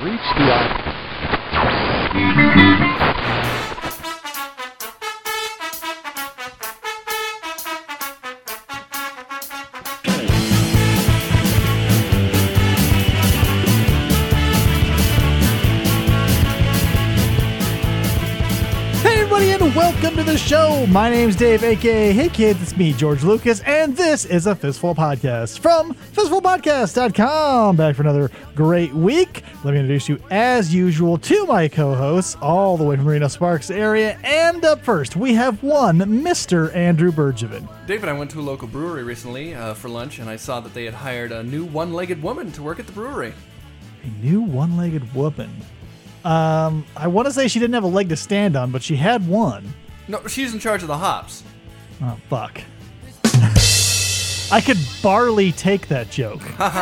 reached the island. Welcome to the show. My name's Dave, aka Hey Kids, it's me, George Lucas, and this is a Fistful Podcast from fistfulpodcast.com. Back for another great week. Let me introduce you, as usual, to my co-hosts, all the way from Reno Sparks area. And up first, we have one, Mr. Andrew Bergevin. David, I went to a local brewery recently for lunch, and I saw that they had hired a new one-legged woman to work at the brewery. A new one-legged woman. I want to say she didn't have a leg to stand on, but she had one. No, she's in charge of the hops. Oh, fuck. I could barely take that joke.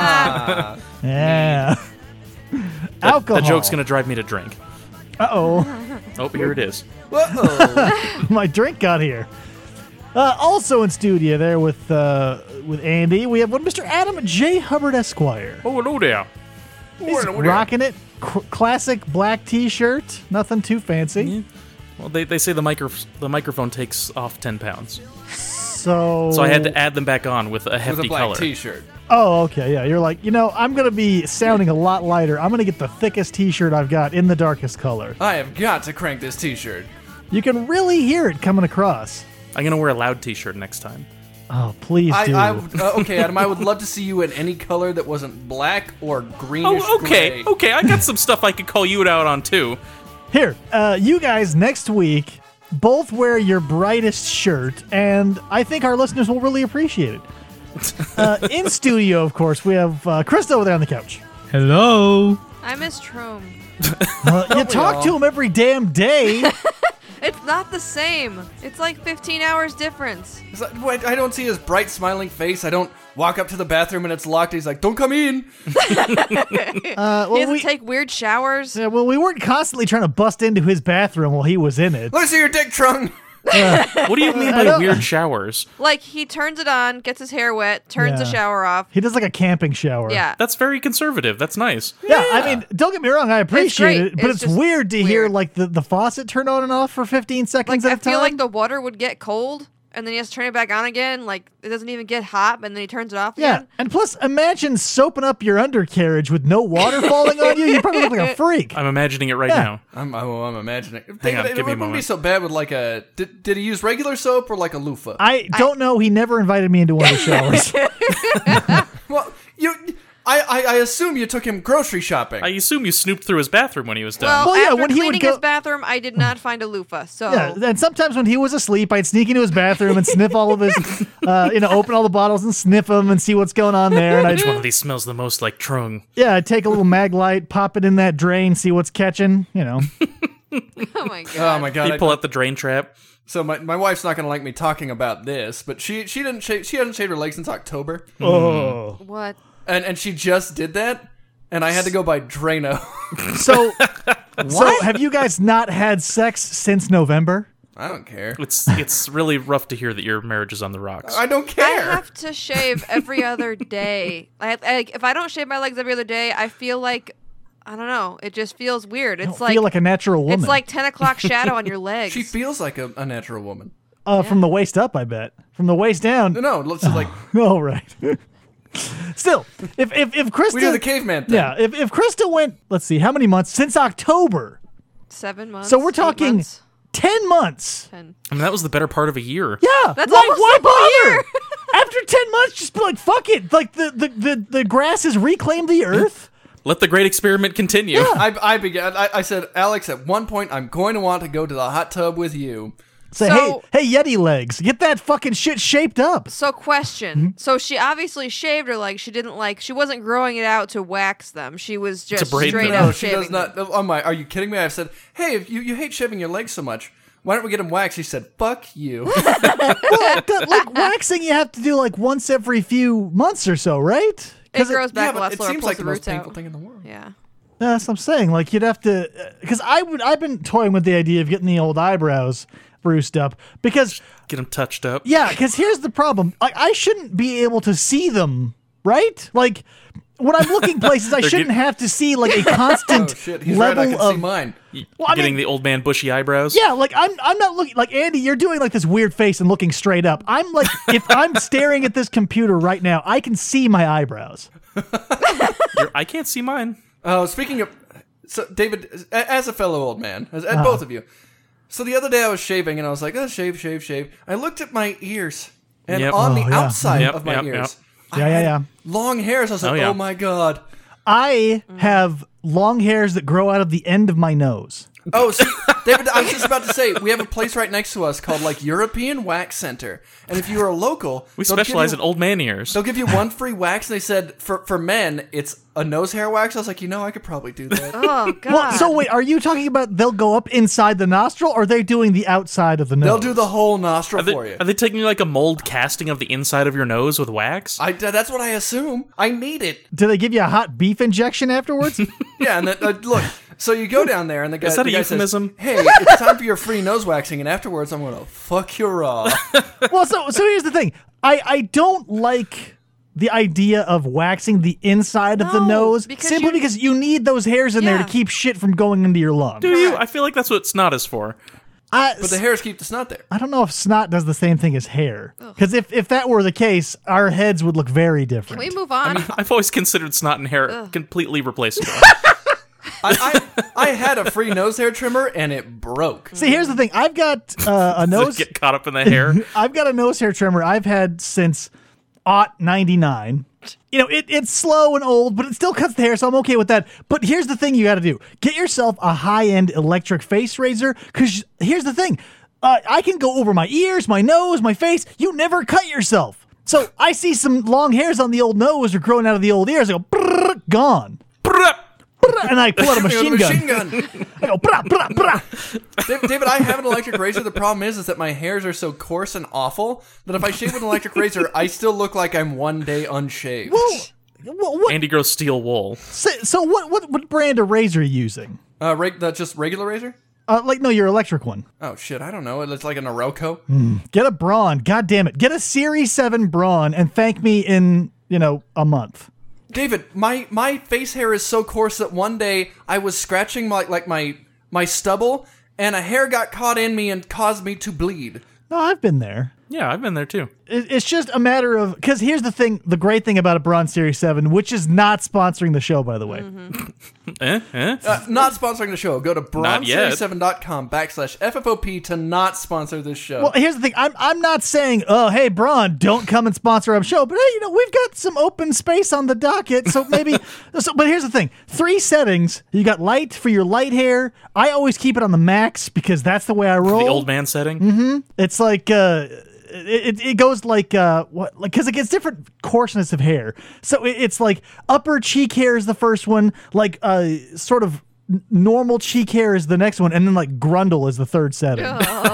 Yeah. Alcohol. That joke's going to drive me to drink. Uh-oh. Oh, here it is. Whoa! My drink got here. Also in studio there with Andy, we have one Mr. Adam J. Hubbard Esquire. Oh, hello there. He's rocking it. Classic black t-shirt. Nothing too fancy. Yeah. Well, they say the microphone takes off 10 pounds. So I had to add them back on with a hefty With a black color. t-shirt. Oh, okay, yeah. You're like, I'm going to be sounding a lot lighter. I'm going to get the thickest t-shirt I've got in the darkest color. I have got to crank this t-shirt. You can really hear it coming across. I'm going to wear a loud t-shirt next time. Oh, please do. Okay, Adam, I would love to see you in any color that wasn't black or greenish gray. Okay. I got some stuff I could call you out on, too. Here, you guys next week both wear your brightest shirt, and I think our listeners will really appreciate it. In studio, of course, we have Chris over there on the couch. Hello. I miss Trome. You talk to him every damn day. It's not the same. It's like 15 hours difference. Wait, I don't see his bright, smiling face. I don't walk up to the bathroom and it's locked. He's like, "Don't come in." He doesn't take weird showers. Yeah, well, we weren't constantly trying to bust into his bathroom while he was in it. Let me see your dick trunk. What do you mean by weird showers? Like, he turns it on, gets his hair wet, turns the shower off. He does like a camping shower. Yeah. That's very conservative. That's nice. Yeah, I mean, don't get me wrong, I appreciate great. it, but it's It's just weird to hear weird. like the faucet turn on and off for 15 seconds Like, at I a time. feel like the water would get cold, and then he has to turn it back on again. Like, it doesn't even get hot, and then he turns it off Yeah, again. and plus, imagine soaping up your undercarriage with no water falling on you. You probably look like a freak. I'm imagining it right Yeah. now. I'm imagining. Hang on, it give me a wouldn't be moment. so bad with like a. Did he use regular soap or like a loofah? I don't know. He never invited me into one of the showers. Well, I assume you took him grocery shopping. I assume you snooped through his bathroom when he was done. Well, Well, yeah, after when he would cleaning go- his bathroom, I did not find a loofah, so... Yeah, and sometimes when he was asleep, I'd sneak into his bathroom and sniff all of his, open all the bottles and sniff them and see what's going on there. And Which one of these smells the most like Trung? I'd take a little mag light, pop it in that drain, see what's catching. Oh my god. Oh my god! You pull out the drain trap. So my wife's not gonna like me talking about this, but she hasn't shaved her legs since October, Oh, What? and she just did that, and I had to go buy Drano. so have you guys not had sex since November? I don't care. It's really rough to hear that your marriage is on the rocks. I don't I care. have to shave every other day. If I don't shave my legs every other day, I feel like, I don't know, it just feels weird. I It's don't feel like a natural woman. it's like 10 o'clock shadow on your legs. She feels like a natural woman. From the waist up, I bet. From the waist down. No, let's just like Oh, right. Still, if Krista, we do the caveman thing. yeah, if Krista went, let's see, how many months since October? 7 months. So we're 8 talking months, 10 months. 10. I mean, that was the better part of a year. Yeah, That's why, almost why a whole year. bother? After 10 months, just be like, fuck it. Like the grass has reclaimed the earth. Let the great experiment continue. I said, Alex, at one point I'm going to want to go to the hot tub with you. Say, So- hey, Yeti legs, get that fucking shit shaped up. So question. Mm-hmm. So she obviously shaved her legs. She wasn't growing it out to wax them. She was just braid straight them. up No, she shaving does not. Oh my, are you kidding me? I've said, hey, if you hate shaving your legs so much, why don't we get them waxed? She said, fuck you. Like waxing, you have to do like once every few months or so, right? It grows back a but lot it slower. seems Pulls like the the most roots painful out. thing in the world. Yeah. That's what I'm saying. Like you'd have to, because I've been toying with the idea of getting the old eyebrows spruced up because Get them touched up. yeah, because here's the problem. Like I shouldn't be able to see them, right? Like when I'm looking places, I shouldn't have to see like a constant Oh shit, he's right. level I can see of. mine. Well, I Getting mean, the old man bushy eyebrows. yeah, like I'm not looking like Andy. You're doing like this weird face and looking straight up. I'm like, if I'm staring at this computer right now, I can see my eyebrows. I can't see mine. Oh, speaking of, so David, as a fellow old man, as both of you. So the other day I was shaving and I was like, oh, shave. I looked at my ears, and Yep. on Oh, the yeah. outside Yep, of my yep, ears, I Yeah, had yeah. long hairs. I was like, Oh, yeah. oh my god. I have long hairs that grow out of the end of my nose. Oh, see, David, I was just about to say, we have a place right next to us called like European Wax Center, and if you are a local, We they'll give specialize you- in old man ears. They'll give you one free wax, and they said for men it's a nose hair wax. I was like, I could probably do that. Oh God. Well, so wait, are you talking about they'll go up inside the nostril, or are they doing the outside of the nose? They'll do the whole nostril Are they, for you. are they taking like a mold casting of the inside of your nose with wax? That's what I assume. I need it. Do they give you a hot beef injection afterwards? Yeah, and look. So you go down there, and the guy, Is that the a guy euphemism? says, "Hey, it's time for your free nose waxing," and afterwards, I'm gonna fuck you raw. Well, so here's the thing. I don't like the idea of waxing the inside of the No, nose because simply you- because you need those hairs in there to Yeah. keep shit from going into your lungs. Do you? I feel like that's what snot is for. I, But the hairs keep the snot there. I don't know if snot does the same thing as hair. Because if that were the case, our heads would look very different. Can we move on? I've always considered snot and hair completely replaceable. I had a free nose hair trimmer, and it broke. See, here's the thing. I've got a nose. Get caught up in the hair. I've got a nose hair trimmer I've had since '99. You know, it's slow and old, but it still cuts the hair, so I'm okay with that. But here's the thing you got to do. Get yourself a high-end electric face razor, because here's the thing. I can go over my ears, my nose, my face. You never cut yourself. So I see some long hairs on the old nose or growing out of the old ears. I go, brrr, gone. Brrr, and I pull out a machine gun. I go, brah, brah, brah. David, I have an electric razor. The problem is that my hairs are so coarse and awful that if I shave with an electric razor, I still look like I'm one day unshaved. What? Andy grows steel wool. So what brand of razor are you using? That's just regular razor? No, your electric one. Oh shit, I don't know. It's like an Norelco. Get a Braun. God damn it. Get a Series 7 Braun and thank me in, a month. David, my face hair is so coarse that one day I was scratching my stubble, and a hair got caught in me and caused me to bleed. No, I've been there. Yeah, I've been there too. It's just a matter of, because here's the thing, the great thing about a Braun Series 7, which is not sponsoring the show, by the way. Not sponsoring the show. Go to Not yet. bronseries7.com/FFOP to not sponsor this show. Well, here's the thing. I'm not saying, oh, hey, Braun, don't come and sponsor our show. But, hey, we've got some open space on the docket. So maybe. But here's the thing. 3 settings. You got light for your light hair. I always keep it on the max because that's the way I roll. The old man setting. It's like it goes like because it gets different coarseness of hair. So it's like upper cheek hair is the first one, like sort of normal cheek hair is the next one, and then like grundle is the third setting.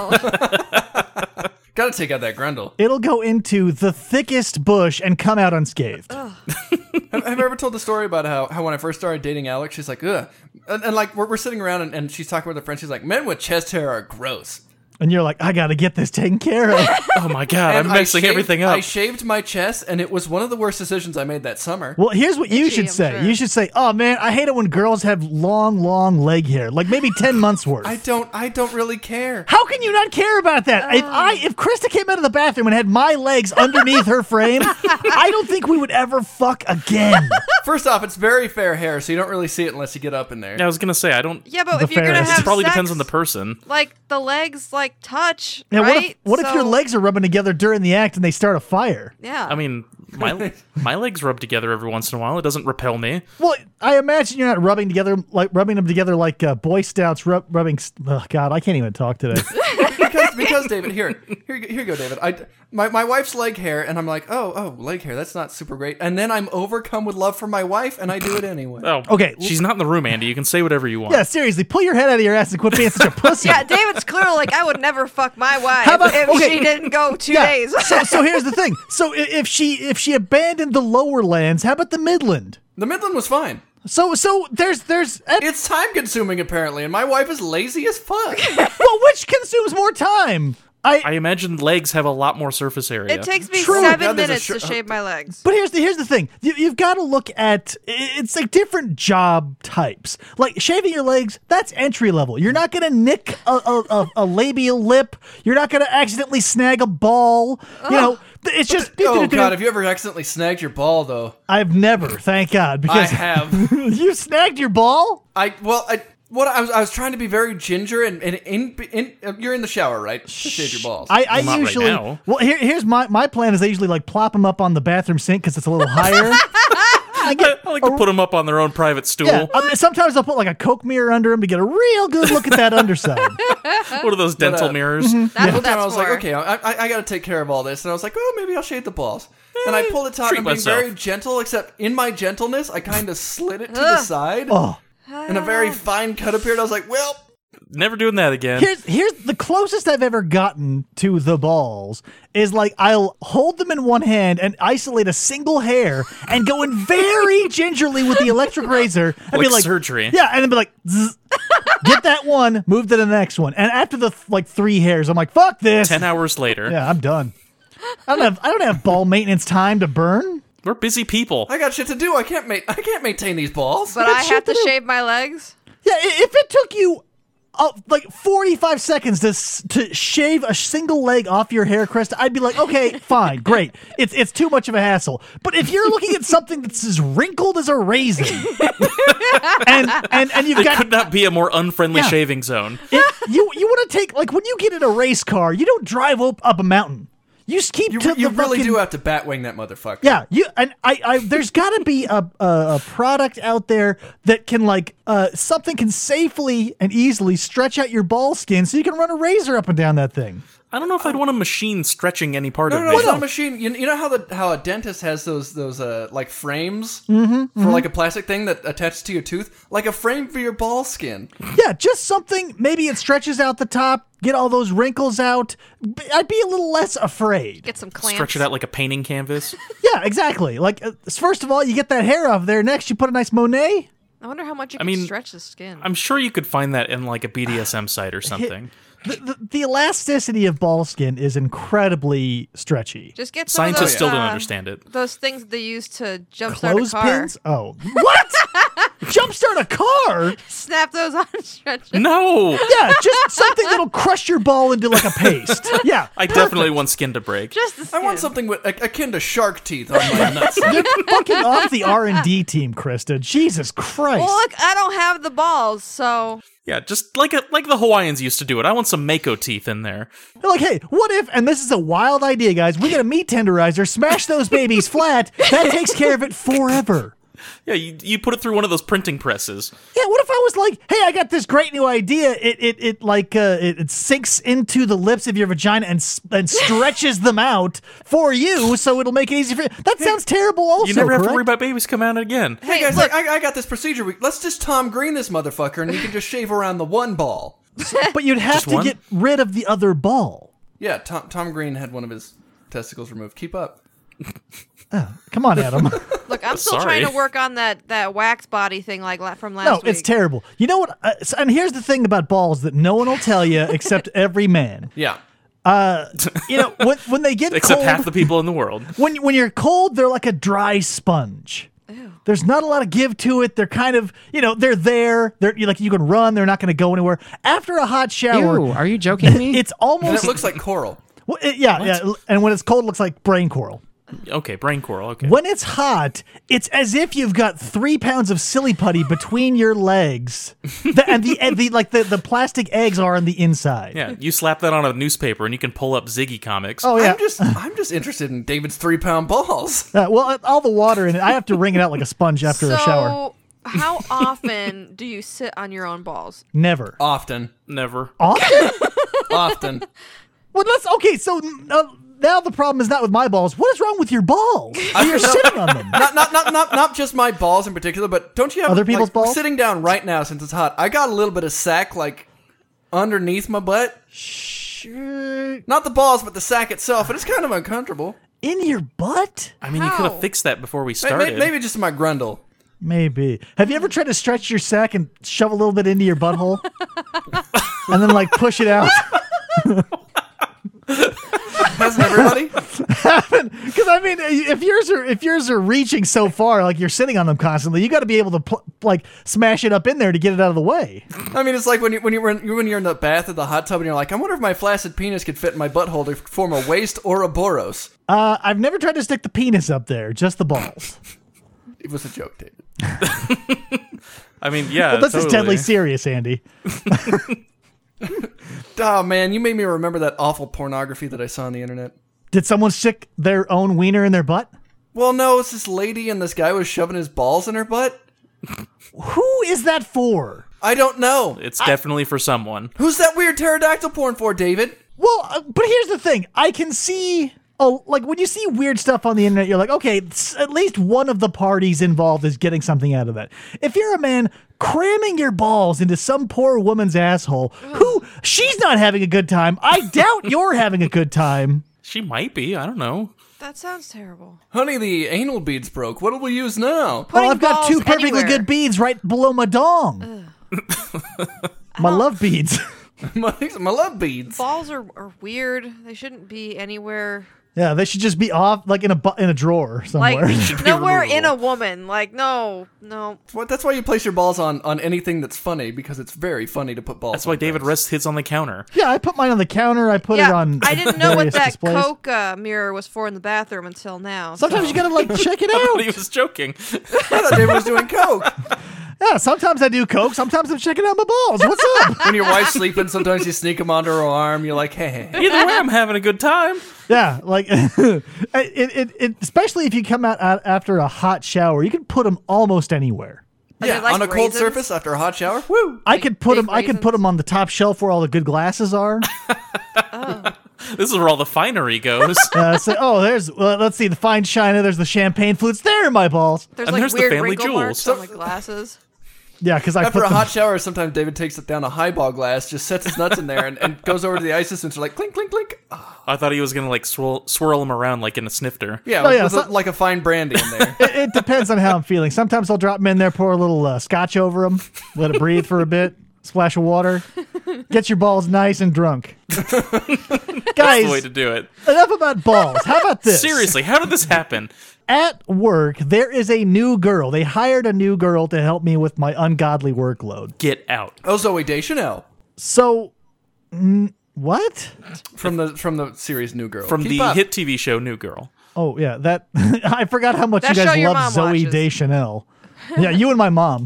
Gotta take out that grundle. It'll go into the thickest bush and come out unscathed. Have I ever told the story about how when I first started dating Alex, she's like, ugh. And like, we're sitting around and she's talking with her friend. She's like, men with chest hair are gross. And you're like, I gotta get this taken care of. Oh my god, And I'm messing everything up. I shaved my chest, and it was one of the worst decisions I made that summer. Well, here's what you Itchy, should I'm say. sure. You should say, oh man, I hate it when girls have long leg hair, like maybe 10 months worth. I don't really care. How can you not care about that? If Krista came out of the bathroom and had my legs underneath her frame, I don't think we would ever fuck again. First off, it's very fair hair, so you don't really see it unless you get up in there. Yeah, I was gonna say I don't. Yeah, but The if you're gonna fairest. have It probably sex, depends on the person. like the legs like touch, Now, right? what if your So- legs are rubbing together during the act and they start a fire? Yeah. I mean, my legs rub together every once in a while. It doesn't repel me. Well, I imagine you're not rubbing them together like Boy Scouts rubbing. Oh God, I can't even talk today. because David, here you go, David. My wife's leg hair, and I'm like, oh, leg hair. That's not super great. And then I'm overcome with love for my wife, and I do it anyway. Oh, Okay. She's not in the room, Andy. You can say whatever you want. Yeah, seriously, pull your head out of your ass and quit being such a pussy. yeah, David's clearly like, I would never fuck my wife How about- if okay. she didn't go 2 Yeah. days. So here's the thing. So if she abandoned the lower lands, how about the Midland? The Midland was fine. So there's It's time consuming apparently, and my wife is lazy as fuck. well, which consumes more time? I imagine legs have a lot more surface area. It takes me True. 7 God, there's a minutes to shave my legs. But here's the thing. You've got to look at, it's like different job types. Like shaving your legs, that's entry level. You're not going to nick a labial lip. You're not going to accidentally snag a ball. You know, it's just. Oh God, have you ever accidentally snagged your ball though? I've never, thank God. I Because have. you snagged your ball? I was trying to be very ginger and you're in the shower, right? To shave your balls. I Well, not right usually. now. Well, here's my plan is I usually like plop them up on the bathroom sink because it's a little higher. I get I like to put them up on their own private stool. Yeah, sometimes I'll put like a Coke mirror under them to get a real good look at that underside. What are those dental mirrors? That's One what time I that's was for. like, okay, I got to take care of all this, and I was like, oh, maybe I'll shave the balls. And I pulled it taut treat and being myself. very gentle, except in my gentleness, I kind of slid it to the side, Oh, and a very fine cut appeared. I was like, well, Never doing that again. here's the closest I've ever gotten to the balls is like I'll hold them in one hand and isolate a single hair and go in very gingerly with the electric razor and be Like like surgery. Yeah, and then be like, zzz, get that one, move to the next one, and after the like 3 hairs, I'm like, fuck this. 10 hours later. Yeah, I'm done. I don't have ball maintenance time to burn. We're busy people. I got shit to do. I can't maintain these balls. But I have to shave my legs. Yeah, if it took you like 45 seconds to shave a single leg off your hair crest, I'd be like, okay, fine, great. It's too much of a hassle. But if you're looking at something that's as wrinkled as a raisin, and you've It got could not be a more unfriendly Yeah. shaving zone. you want to take like when you get in a race car, you don't drive up a mountain. You just keep You to the really fucking, do have to batwing that motherfucker. Yeah, I there's got to be a product out there that can like something can safely and easily stretch out your ball skin so you can run a razor up and down that thing. I don't know if I'd want a machine stretching any part of No, me. it's not a machine. You know how a dentist has those like frames Mm-hmm, for like a plastic thing that attaches to your tooth, like a frame for your ball skin. Yeah, just something. Maybe it stretches out the top, get all those wrinkles out. I'd be a little less afraid. Get some clamps. Stretch it out like a painting canvas. Yeah, exactly. Like first of all, you get that hair off there. Next, you put a nice Monet. I wonder how much you can mean, stretch the skin. I'm sure you could find that in like a BDSM site or something. The elasticity of ball skin is incredibly stretchy. Just get some of Scientists those, still don't understand it. Those things they use to jumpstart a car. Clothespins? Oh, what? Jumpstart a car? Snap those on, stretch it. No! Yeah, just something that'll crush your ball into like a paste. Yeah, I definitely want skin to break. Just the skin. I want something akin to shark teeth on my nuts. You're fucking off the R&D team, Krista. Jesus Christ. Well, look, I don't have the balls, so Yeah, just like the Hawaiians used to do it. I want some Mako teeth in there. They're like, hey, what if, and this is a wild idea, guys, we get a meat tenderizer, smash those babies flat, that takes care of it forever. Yeah, you put it through one of those printing presses. Yeah, what if I was like, hey, I got this great new idea. It sinks into the lips of your vagina and stretches them out for you, so it'll make it easy for you. That sounds terrible also, You never have to correct? worry about babies coming out again. Hey guys, look. I got this procedure. Let's just Tom Green this motherfucker, and you can just shave around the one ball. But you'd have Just to one? get rid of the other ball. Yeah, Tom Green had one of his testicles removed. Keep up. Come on, Adam. look, I'm still Sorry. trying to work on that wax body thing like from last No, week. it's terrible. You know what? And here's the thing about balls that no one will tell you except every man. Yeah. You know, when they get Except cold, half the people in the world. when you're cold, they're like a dry sponge. There's not a lot of give to it. They're kind of, they're there. You can run. They're not going to go anywhere. After a hot shower, Ew, are you joking me? it's And almost it looks like coral. yeah. And when it's cold, it looks like brain coral. Okay, brain coral. Okay. When it's hot, it's as if you've got 3 pounds of silly putty between your legs, and the plastic eggs are on the inside. Yeah, you slap that on a newspaper and you can pull up Ziggy comics. Oh yeah. I'm just interested in David's 3-pound balls. Well, all the water in it, I have to wring it out like a sponge after so, a shower. how often do you sit on your own balls? Never. Often. Never. Often? Often. Well, okay. So now the problem is not with my balls. What is wrong with your balls? You're sitting on them. Not just my balls in particular, but don't you have Other people's balls? Sitting down right now since it's hot, I got a little bit of sack underneath my butt. Sure. Not the balls, but the sack itself, and it's kind of uncomfortable. In your butt? I mean, you could How? have fixed that before we Maybe, started. maybe just my grundle. Maybe. Have you ever tried to stretch your sack and shove a little bit into your butthole? And then push it out? Hasn't everybody? Because I mean, if yours are reaching so far, like you're sitting on them constantly, you got to be able to like smash it up in there to get it out of the way. I mean, it's like when you're in the bath or the hot tub and you're like, I wonder if my flaccid penis could fit in my butthole to form a waist or a boros. I've never tried to stick the penis up there, just the balls. It was a joke, David. I mean, yeah. Well, this is totally. deadly serious, Andy. Oh man, you made me remember that awful pornography that I saw on the internet. Did someone stick their own wiener in their butt? Well, no, it's this lady and this guy was shoving his balls in her butt. Who is that for? I don't know. It's definitely for someone. Who's that weird pterodactyl porn for, David? Well, but here's the thing. I can see, like when you see weird stuff on the internet, you're like, okay, at least one of the parties involved is getting something out of that. If you're a man cramming your balls into some poor woman's asshole, who she's not having a good time, I doubt you're having a good time. She might be. I don't know. That sounds terrible. Honey, the anal beads broke. What'll we use now? Well, I've got balls two perfectly anywhere. good beads right below my dong. My love beads. my love beads. Balls are weird. They shouldn't be anywhere. Yeah, they should just be off, like in a drawer somewhere. Like nowhere in a woman. Like no. That's why you place your balls on anything that's funny, because it's very funny to put balls. That's why on David things. rests his on the counter. Yeah, I put mine on the counter. I put it Yeah, on. I didn't know what various that displays. Coke mirror was for in the bathroom until now. Sometimes you gotta like check it But he out. was joking. I thought David was doing coke. Yeah, sometimes I do coke. Sometimes I'm checking out my balls. What's up? When your wife's sleeping, sometimes you sneak them onto her arm. You're like, hey. Either way, I'm having a good time. Yeah, like it especially if you come out after a hot shower, you can put them almost anywhere. Are Yeah, they like on a cold raisins? surface after a hot shower. Woo! I could put big them. I could put raisins? them on the top shelf where all the good glasses are. This is where all the finery goes. Let's see the fine china. There's the champagne flutes. There are my balls. There's And like there's the weird family wrinkle marks jewels. on the glasses. Yeah, because I After put a them. hot shower, sometimes David takes it down a highball glass, just sets his nuts in there, and goes over to the ice dispenser like clink, clink, clink. Oh, I thought he was gonna like swirl them around like in a snifter. yeah, Oh, yeah, with so- like a fine brandy in there. It depends on how I'm feeling. Sometimes I'll drop them in there, pour a little scotch over them, let it breathe for a bit, splash of water, get your balls nice and drunk. That's the way Guys, to do it. enough about balls. How about this? Seriously, how did this happen? At work, there is a new girl. They hired a new girl to help me with my ungodly workload. Get out. Oh, Zoe Deschanel So, what? from the series New Girl. From Keep the up. hit TV show New Girl. Oh, yeah, that I forgot how much That you show guys your love mom Zoe watches. Deschanel. Yeah, you and my mom.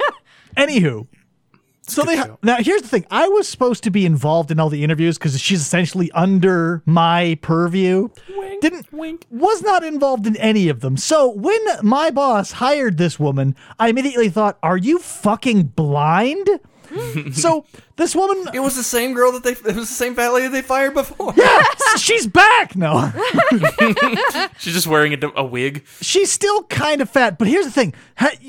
Anywho. So now here's the thing. I was supposed to be involved in all the interviews because she's essentially under my purview. Wink. Was not involved in any of them. So when my boss hired this woman, I immediately thought, "Are you fucking blind?" So this woman, It was the same girl it was the same fat lady they fired before. yeah, she's back. No, She's just wearing a wig. she's still kind of fat. But here's the thing: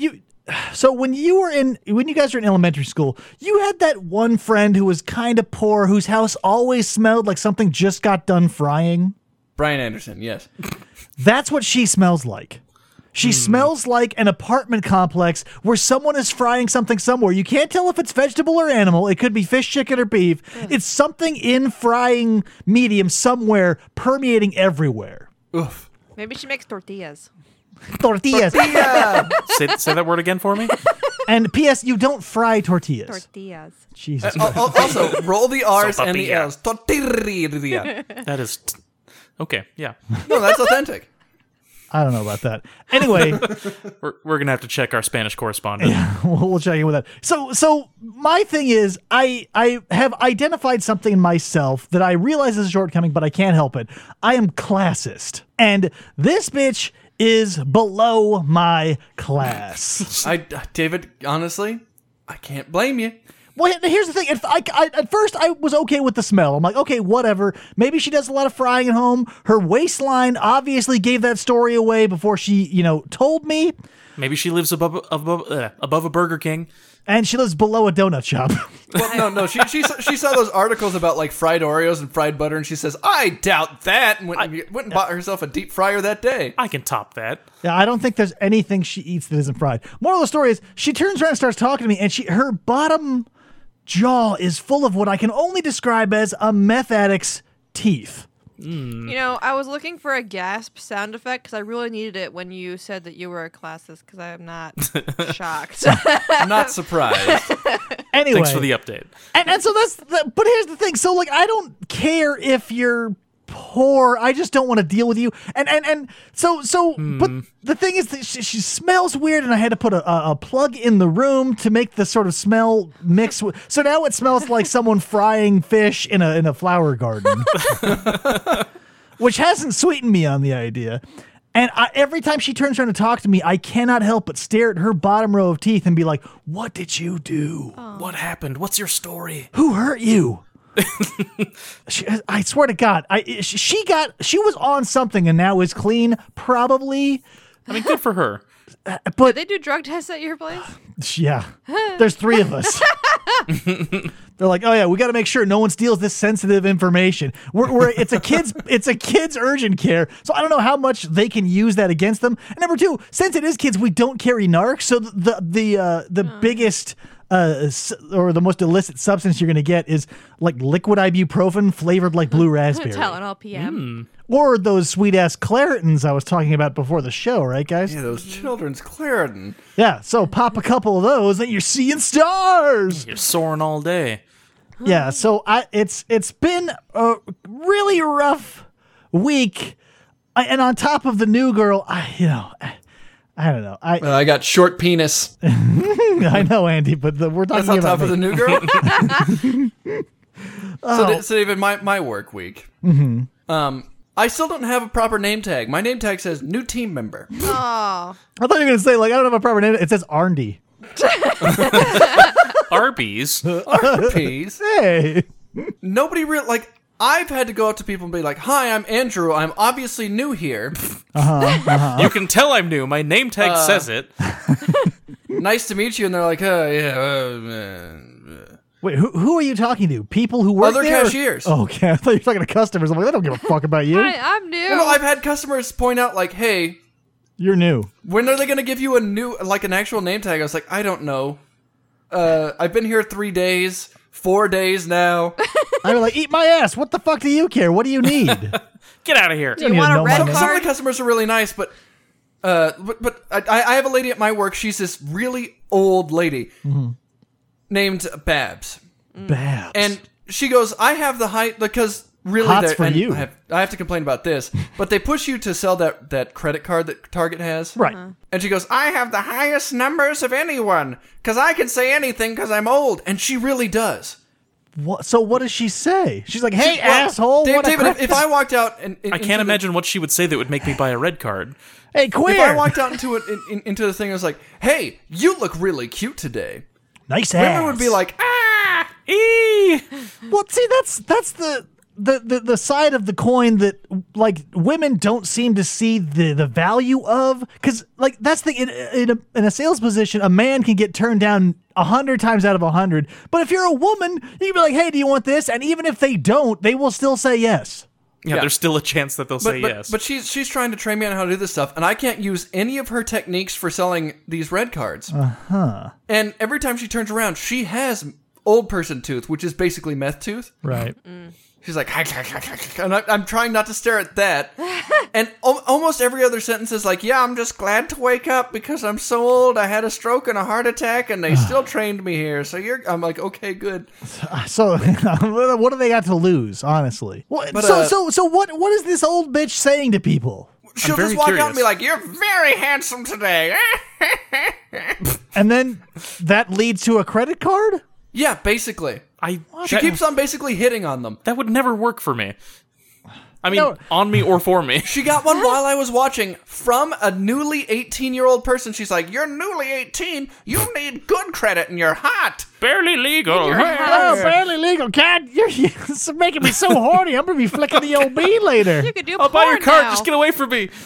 So when you guys were in elementary school, you had that one friend who was kind of poor, whose house always smelled like something just got done frying. Brian Anderson, yes. That's what she smells like. She smells like an apartment complex where someone is frying something somewhere. You can't tell if it's vegetable or animal. It could be fish, chicken, or beef. It's something in frying medium somewhere, permeating everywhere. Oof. Maybe she makes tortillas. Tortillas. Yeah. Say that word again for me. And P.S. You don't fry tortillas. Tortillas. Jesus. Also, roll the R's and the Sopapilla. L's. Tortilla. That is okay. Yeah, No, that's authentic. I don't know about that. Anyway, we're gonna have to check our Spanish correspondent. we'll check in with that. So my thing is, I have identified something in myself that I realize is a shortcoming, but I can't help it. I am classist, and this bitch is below my class. David, honestly, I can't blame you. Well, here's the thing. At first, I was okay with the smell. I'm like, okay, whatever. Maybe she does a lot of frying at home. Her waistline obviously gave that story away before she, told me. Maybe she lives above a Burger King. And she lives below a donut shop. Well, no. She saw those articles about like fried Oreos and fried butter, and she says, "I doubt that." And went and bought herself a deep fryer that day. I can top that. Yeah, I don't think there's anything she eats that isn't fried. Moral of the story is, she turns around and starts talking to me, and her bottom jaw is full of what I can only describe as a meth addict's teeth. You know, I was looking for a gasp sound effect because I really needed it when you said that you were a classist because I am not shocked. I'm not surprised. Anyway. Thanks for the update. And so but here's the thing. So like, I don't care if you're poor. I just don't want to deal with you. And so, but the thing is that she smells weird, and I had to put a plug in the room to make the sort of smell mix. So now it smells like someone frying fish in a flower garden, which hasn't sweetened me on the idea. And every time she turns around to talk to me, I cannot help but stare at her bottom row of teeth and be like, "What did you do? What happened? What's your story? Who hurt you?" I swear to God, she was on something and now is clean, probably. I mean, good for her. Did But they do drug tests at your place? yeah, there's 3 of us. They're like, oh yeah, we got to make sure no one steals this sensitive information. It's a kid's urgent care, so I don't know how much they can use that against them. And number 2, since it is kids, we don't carry narc, so the biggest. Or the most illicit substance you're going to get is like liquid ibuprofen flavored like blue raspberry. Tylenol PM. Or those sweet ass Claritins I was talking about before the show, right, guys? Yeah, those children's Claritin. Yeah, so pop a couple of those and you're seeing stars. You're soaring all day. Yeah, so it's been a really rough week. And on top of the new girl, I don't know. I got short penis. I know, Andy, but we're talking That's on about top of the new girl. So David, my work week. Mm-hmm. I still don't have a proper name tag. My name tag says new team member. Oh. I thought you were going to say, like, I don't have a proper name. It says Arndy. Arby's. RPs. Hey. Nobody real like. I've had to go up to people and be like, "Hi, I'm Andrew. I'm obviously new here. You can tell I'm new. My name tag says it. Nice to meet you." And they're like, Wait, who are you talking to? People who work Other there? cashiers. Oh, okay. I thought you were talking to customers. I'm like, I don't give a fuck about you. Hi, I'm new. No, I've had customers point out like, "Hey, You're new. when are they going to give you a new, like an actual name tag?" I was like, "I don't know. I've been here 3 days, 4 days now." I was like, eat my ass. What the fuck do you care? What do you need? Get out of here. Do you want a red Some of the card? customers are really nice, but I have a lady at my work. She's this really old lady named Babs. Babs. And she goes, "I have the height," because really, Hots for and you. I have to complain about this, but they push you to sell that credit card that Target has. right. And she goes, "I have the highest numbers of anyone, because I can say anything because I'm old." And she really does. So what does she say? She's like, hey, Well, asshole. what a David, crap- if I walked out and I can't imagine what she would say that would make me buy a red card. hey, If queer. I walked out into the thing, I was like, "Hey, you look really cute today." nice ass. Women would be like, "Ah, Eee! well, see, that's the side of the coin that like women don't seem to see the value of, because like that's the in a sales position, a man can get turned down 100 times out of 100, but if you're a woman, you can be like, hey, do you want this? And even if they don't, they will still say yes. Yeah, Yeah. there's still a chance that they'll say but, yes. But she's trying to train me on how to do this stuff, and I can't use any of her techniques for selling these red cards. And every time she turns around, she has old person tooth, which is basically meth tooth. Right. She's like, and I'm trying not to stare at that. And almost every other sentence is like, "Yeah, I'm just glad to wake up because I'm so old. I had a stroke and a heart attack, and they still trained me here. So I'm like, okay, good." So what do they got to lose, honestly? What, But, so what is this old bitch saying to people? She'll very just walk out and be curious. like, "You're very handsome today." And then that leads to a credit card? Yeah, basically. She that, keeps on basically hitting on them. that would never work for me. I mean, No. on me or for me. She got one while I was watching from a newly 18-year-old person. She's like, "You're newly 18. You need good credit and you're hot." Barely legal. Oh, barely legal. God, you're making me so horny. I'm going to be flicking the old bean later. You could do I'll buy your porn card. now. Just get away from me.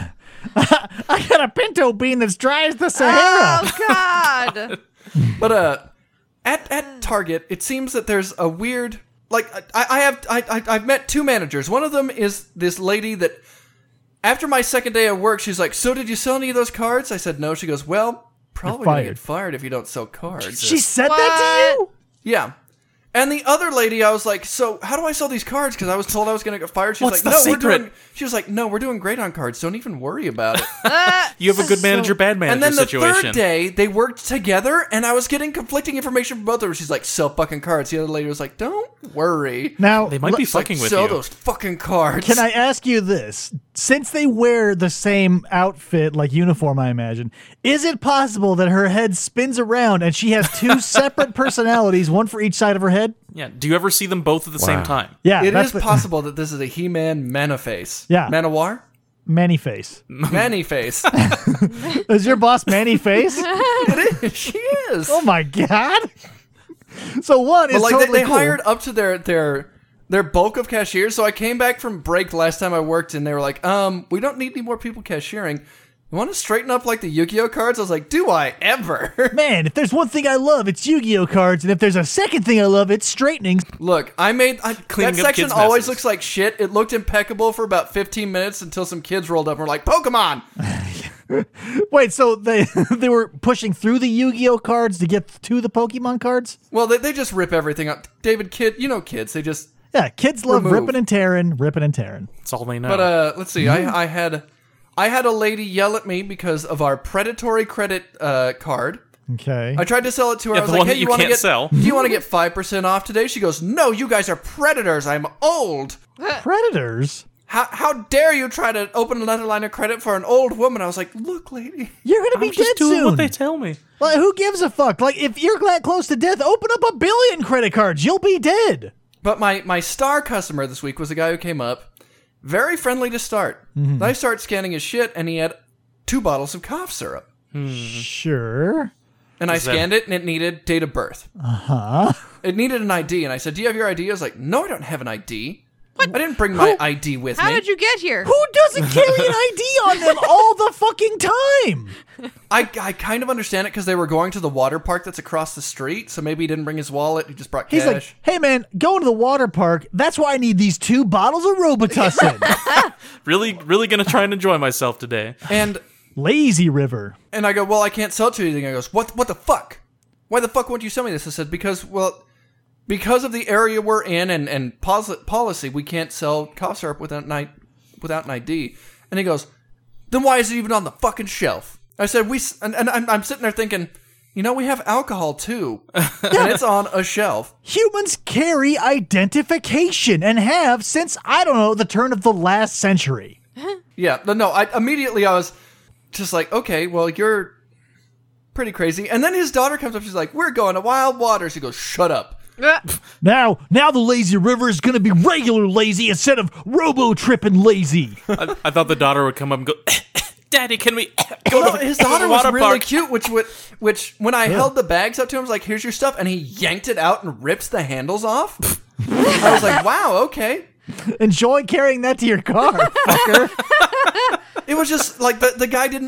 I got a pinto bean that's dry as the Sahara. Oh, God. But at Target, it seems that there's a weird, like, I've met 2 managers. One of them is this lady that after my second day of work, she's like, "So did you sell any of those cards?" I said no. She goes, "Well, probably gonna fired. get fired if you don't sell cards." She said that to you? Yeah. And the other lady, I was like, so how do I sell these cards? Because I was told I was going to get fired. She was What's like, the no, secret? She was like, no, we're doing great on cards. Don't even worry about it. You have a good manager, bad manager And then the situation. third day, they worked together, and I was getting conflicting information from both of them. She's like, sell fucking cards. The other lady was like, don't worry. Now, They might be fucking with Sell you. those fucking cards. can I ask you this? Since they wear the same outfit, like uniform, I imagine, is it possible that her head spins around and she has two separate personalities, one for each side of her head? Yeah. Do you ever see them both at the same time? Yeah, It that's is possible that this is a He-Man Maniface. Yeah. Manowar? Manny-face. Maniface. Is your boss Manny-face? It is. She is. Oh my god! So one is But like totally they cool. hired up to their bulk of cashiers. So I came back from break last time I worked, and they were like, we don't need any more people cashiering. You want to straighten up like the Yu-Gi-Oh cards? I was like, do I ever? Man, if there's one thing I love, it's Yu-Gi-Oh cards, and if there's a second thing I love, it's straightening. Look, Cleaning that up section kids' always messes. looks like shit. It looked impeccable for about 15 minutes until some kids rolled up and were like, Pokemon! Wait, so they they were pushing through the Yu-Gi-Oh cards to get to the Pokemon cards? Well, they just rip everything up. David, kids, they just... Yeah, kids love Remove. ripping and tearing. That's all they know. But let's see. I had a lady yell at me because of our predatory credit card. Okay. I tried to sell it to her. Yeah, I was the like, one "Hey, that you want to can't get sell." Do you want to get 5% off today?" She goes, "No, you guys are predators. I'm old. Predators? How dare you try to open another line of credit for an old woman?" I was like, "Look, lady." You're gonna be I'm just dead doing soon. what they tell me. Like, who gives a fuck? Like, if you're that close to death, open up 1 billion credit cards. You'll be dead. But my star customer this week was a guy who came up, very friendly to start. Then I start scanning his shit, and he had 2 bottles of cough syrup. Sure. And I Is that- scanned it, and it needed date of birth. It needed an ID, and I said, "Do you have your ID?" I was like, "No, I don't have an ID. I didn't bring my ID with How me." did you get here? Who doesn't carry an ID on them all the fucking time? I kind of understand it because they were going to the water park that's across the street, so maybe he didn't bring his wallet. He just brought cash. He's like, hey man, going to the water park. That's why I need these 2 bottles of Robitussin. Really gonna try and enjoy myself today. and Lazy River. I go, "Well, I can't sell it to you." He goes, What the fuck? Why the fuck won't you sell me this?" I said, because of the area we're in and policy, we can't sell cough syrup without an ID. And he goes, "Then why is it even on the fucking shelf?" I said, and I'm sitting there thinking, we have alcohol too, and it's on a shelf. Humans carry identification and have since, I don't know, the turn of the last century. Yeah, no, I was just like, okay, well, you're pretty crazy. And then his daughter comes up, she's like, "We're going to Wild Waters." He goes, "Shut up." Now the lazy river is going to be regular lazy instead of robo-tripping lazy. I thought the daughter would come up and go, "Daddy, can we go No, to the his daughter was water really park?" cute, which when I held the bags up to him, I was like, "Here's your stuff," and he yanked it out and rips the handles off. I was like, "Wow, okay." Enjoy carrying that to your car, fucker. It was just like the guy didn't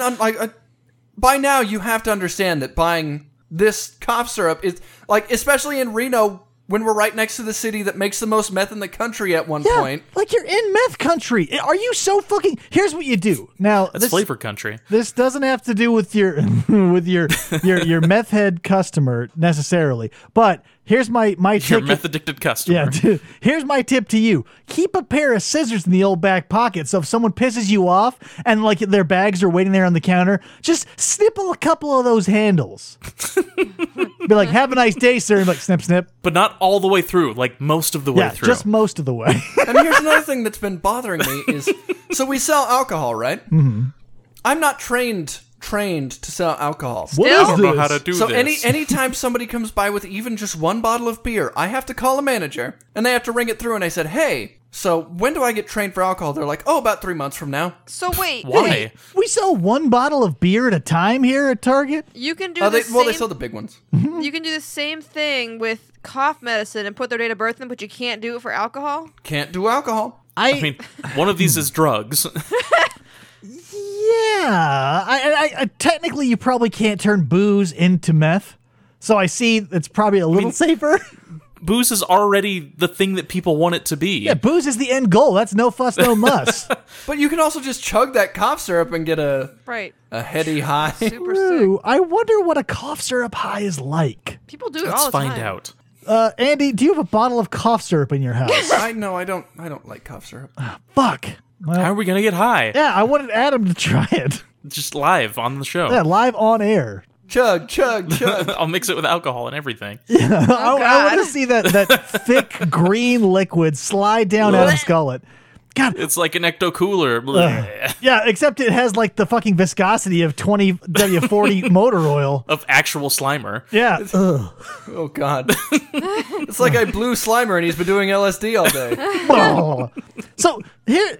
by now you have to understand that buying this cough syrup is like, especially in Reno, when we're right next to the city that makes the most meth in the country at one Yeah, point. like you're in meth country. Are you so fucking... Here's what you do. Now, That's flavor country. This doesn't have to do with your with your meth head customer necessarily, but here's my Your tip. meth addicted customer. Yeah, dude, here's my tip to you. Keep a pair of scissors in the old back pocket, so if someone pisses you off and like their bags are waiting there on the counter, just snip a couple of those handles. Be like, "Have a nice day, sir," and like snip snip. But not all the way through, like most of the way Yeah, through. just most of the way. And here's another thing that's been bothering me is, so we sell alcohol, right? Mm-hmm. I'm not trained to sell alcohol. What I is don't know this? how to do So this. anytime somebody comes by with even just 1 bottle of beer, I have to call a manager and they have to ring it through. And I said, "Hey, so when do I get trained for alcohol?" They're like, "Oh, about 3 months from now." So wait, Why? wait, We sell 1 bottle of beer at a time here at Target. you can do They the sell same. the big ones. You can do the same thing with cough medicine and put their date of birth in, but you can't do it for alcohol. Can't do alcohol. I mean, one of these is drugs. Yeah, I technically you probably can't turn booze into meth, so I see it's probably a little safer. Booze is already the thing that people want it to be. Yeah, booze is the end goal. That's no fuss, no muss. But you can also just chug that cough syrup and get a Right. heady high. Super sick. Ooh, I wonder what a cough syrup high is like. People do it Let's all the find time. out. Andy, do you have a bottle of cough syrup in your house? I don't like cough syrup. Fuck. Well, How are we gonna get high? yeah, I wanted Adam to try it. Just live on the show. Yeah, live on air. Chug, chug, chug. I'll mix it with alcohol and everything. I want God. to see that thick green liquid slide down Adam's gullet. God, It's like an ecto cooler. yeah, except it has like the fucking viscosity of 20 W40 motor oil. Of actual Slimer. Yeah. Ugh. Oh God. It's like I blew Slimer and he's been doing LSD all day. Oh. So here,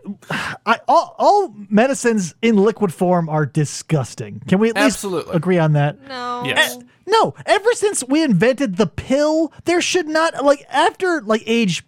all medicines in liquid form are disgusting. Can we at least Absolutely. agree on that? No. Yes. No, ever since we invented the pill, there should not, like, after, like, age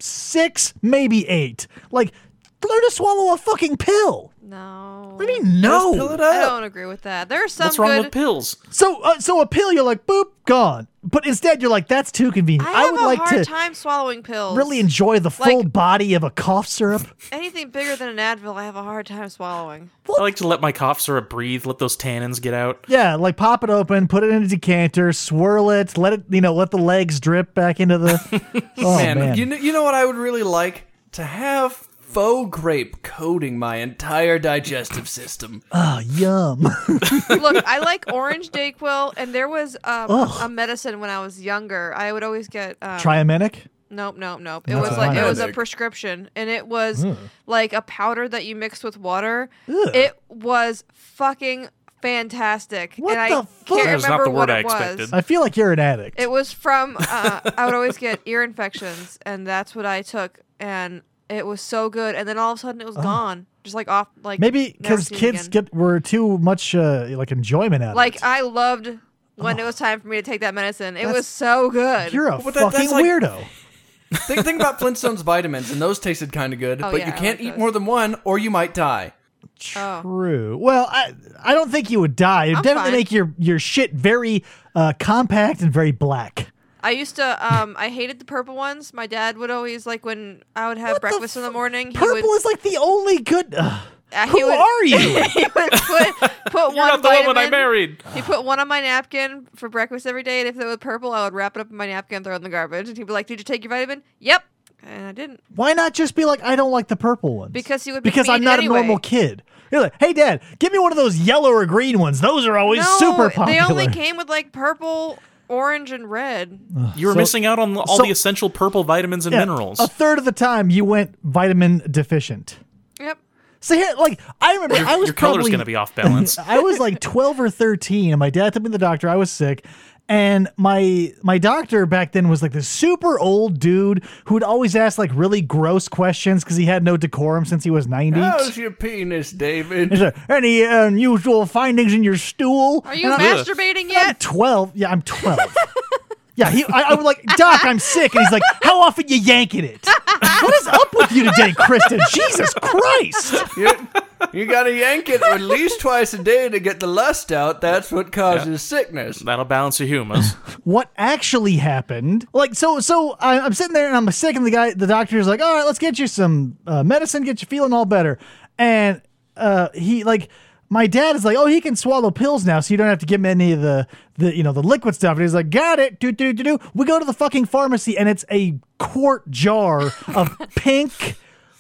6, maybe 8, like, learn to swallow a fucking pill. No. What do you mean, no? Just pill it I up. don't agree with that. There are some What's wrong good. with pills? So a pill, you're like, boop, gone. But instead, you're like, that's too convenient. I have would a like hard to time swallowing pills. really enjoy the full Like- body of a cough syrup. Anything bigger than an Advil, I have a hard time swallowing. I like to let my cough syrup breathe, let those tannins get out. Yeah, like pop it open, put it in a decanter, swirl it, let it, let the legs drip back into the. Oh man, You know what I would really like? To have faux grape coating my entire digestive system. Oh, yum. Look, I like orange Dayquil, and there was a medicine when I was younger. I would always get Triamenic. Nope. It That's was what like I it was a had. prescription, and it was like a powder that you mixed with water. Ugh. It was fucking fantastic, What and I the fuck? can't That is not remember the what word I it was. expected. I feel like you're an addict. It was from. I would always get ear infections, and that's what I took, and it was so good. And then all of a sudden, it was gone, just like off. Like Maybe never because seen it kids again. were too much like enjoyment out of Like it. I loved when it was time for me to take that medicine. It was so good. You're a But fucking that's like- weirdo. Think about Flintstones vitamins, and those tasted kind of good, Oh, but yeah, you I can't like eat those. more than one, or you might die. Oh. True. Well, I don't think you would die. It'd I'm definitely fine. make your shit very compact and very black. I used to. I hated the purple ones. My dad would always like when I would have What the breakfast in the morning. He Purple would. is like the only good. He Who would- are you? He would put You're one not the vitamin. woman I married. He put one on my napkin for breakfast every day, and if it was purple, I would wrap it up in my napkin and throw it in the garbage. And he'd be like, "Did you take your vitamin?" Yep. And I didn't, Why not just be like, I don't like the purple ones? because he would. Make Because me I'm eat not anyway. a normal kid. You're like, hey, Dad, give me one of those yellow or green ones. Those are always No, super popular. they only came with like purple, orange, and red. You were So- missing out on all so- the essential purple vitamins and Yeah, minerals. A third of the time, you went vitamin deficient. Yep. So here, like, I remember I was Your color's probably going to be off balance. I was like 12 or 13, and my dad took me to the doctor. I was sick. And my doctor back then was like this super old dude who would always ask like really gross questions because he had no decorum since he was 90. How's your penis, David? He's like, any unusual findings in your stool? Are you And I'm- masturbating I'm yet? 12. Yeah, I'm 12. Yeah, I was like, Doc, I'm sick. And he's like, how often you yanking it? What is up with you today, Kristen? Jesus Christ. You gotta yank it at least twice a day to get the lust out. That's what causes sickness. That'll balance your humus. What actually happened? Like, so I'm sitting there and I'm sick, and the doctor is like, all right, let's get you some medicine, get you feeling all better. And he like, my dad is like, oh, he can swallow pills now, so you don't have to give him any of the liquid stuff. And he's like, got it. Do. We go to the fucking pharmacy, and it's a quart jar of pink,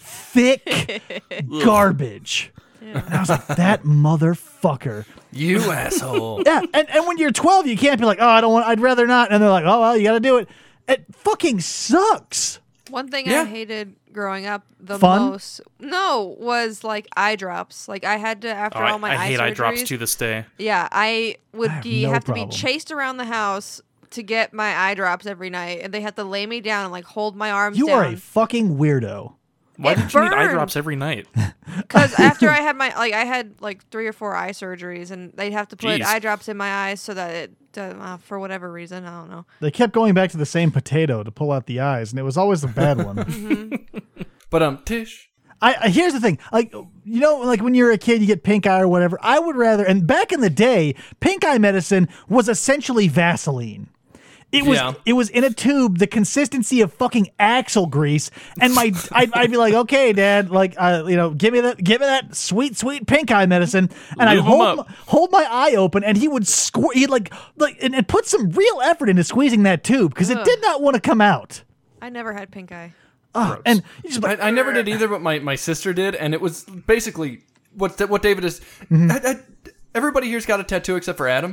thick garbage. And I was like, that motherfucker. You asshole. Yeah, and when you're 12, you can't be like, oh, I don't want, I'd rather not. And they're like, oh, well, you got to do it. It fucking sucks. One thing Yeah. I hated growing up the Fun? most, was like eye drops. Like I had to after Oh, all my I eye hate eye drops surgeries- to this day. Yeah, I would have no have to be problem. chased around the house to get my eye drops every night, and they had to lay me down and like hold my arms You down. are a fucking weirdo. Why It did you need eye burned. drops every night? Because after I had I had like 3 or 4 eye surgeries, and they'd have to put Jeez. eye drops in my eyes so that it, for whatever reason, I don't know. They kept going back to the same potato to pull out the eyes, and it was always the bad one. But Tish. I here's the thing, like, like when you're a kid, you get pink eye or whatever. I would rather, and back in the day, pink eye medicine was essentially Vaseline. It was in a tube, the consistency of fucking axle grease, and I'd be like, okay, Dad, like, give me that sweet pink eye medicine, and I'd hold my eye open, and he would he'd like and put some real effort into squeezing that tube because it did not want to come out. I never had pink eye. And you just I never did either, but my sister did, and it was basically what David is. Everybody here's got a tattoo except for Adam.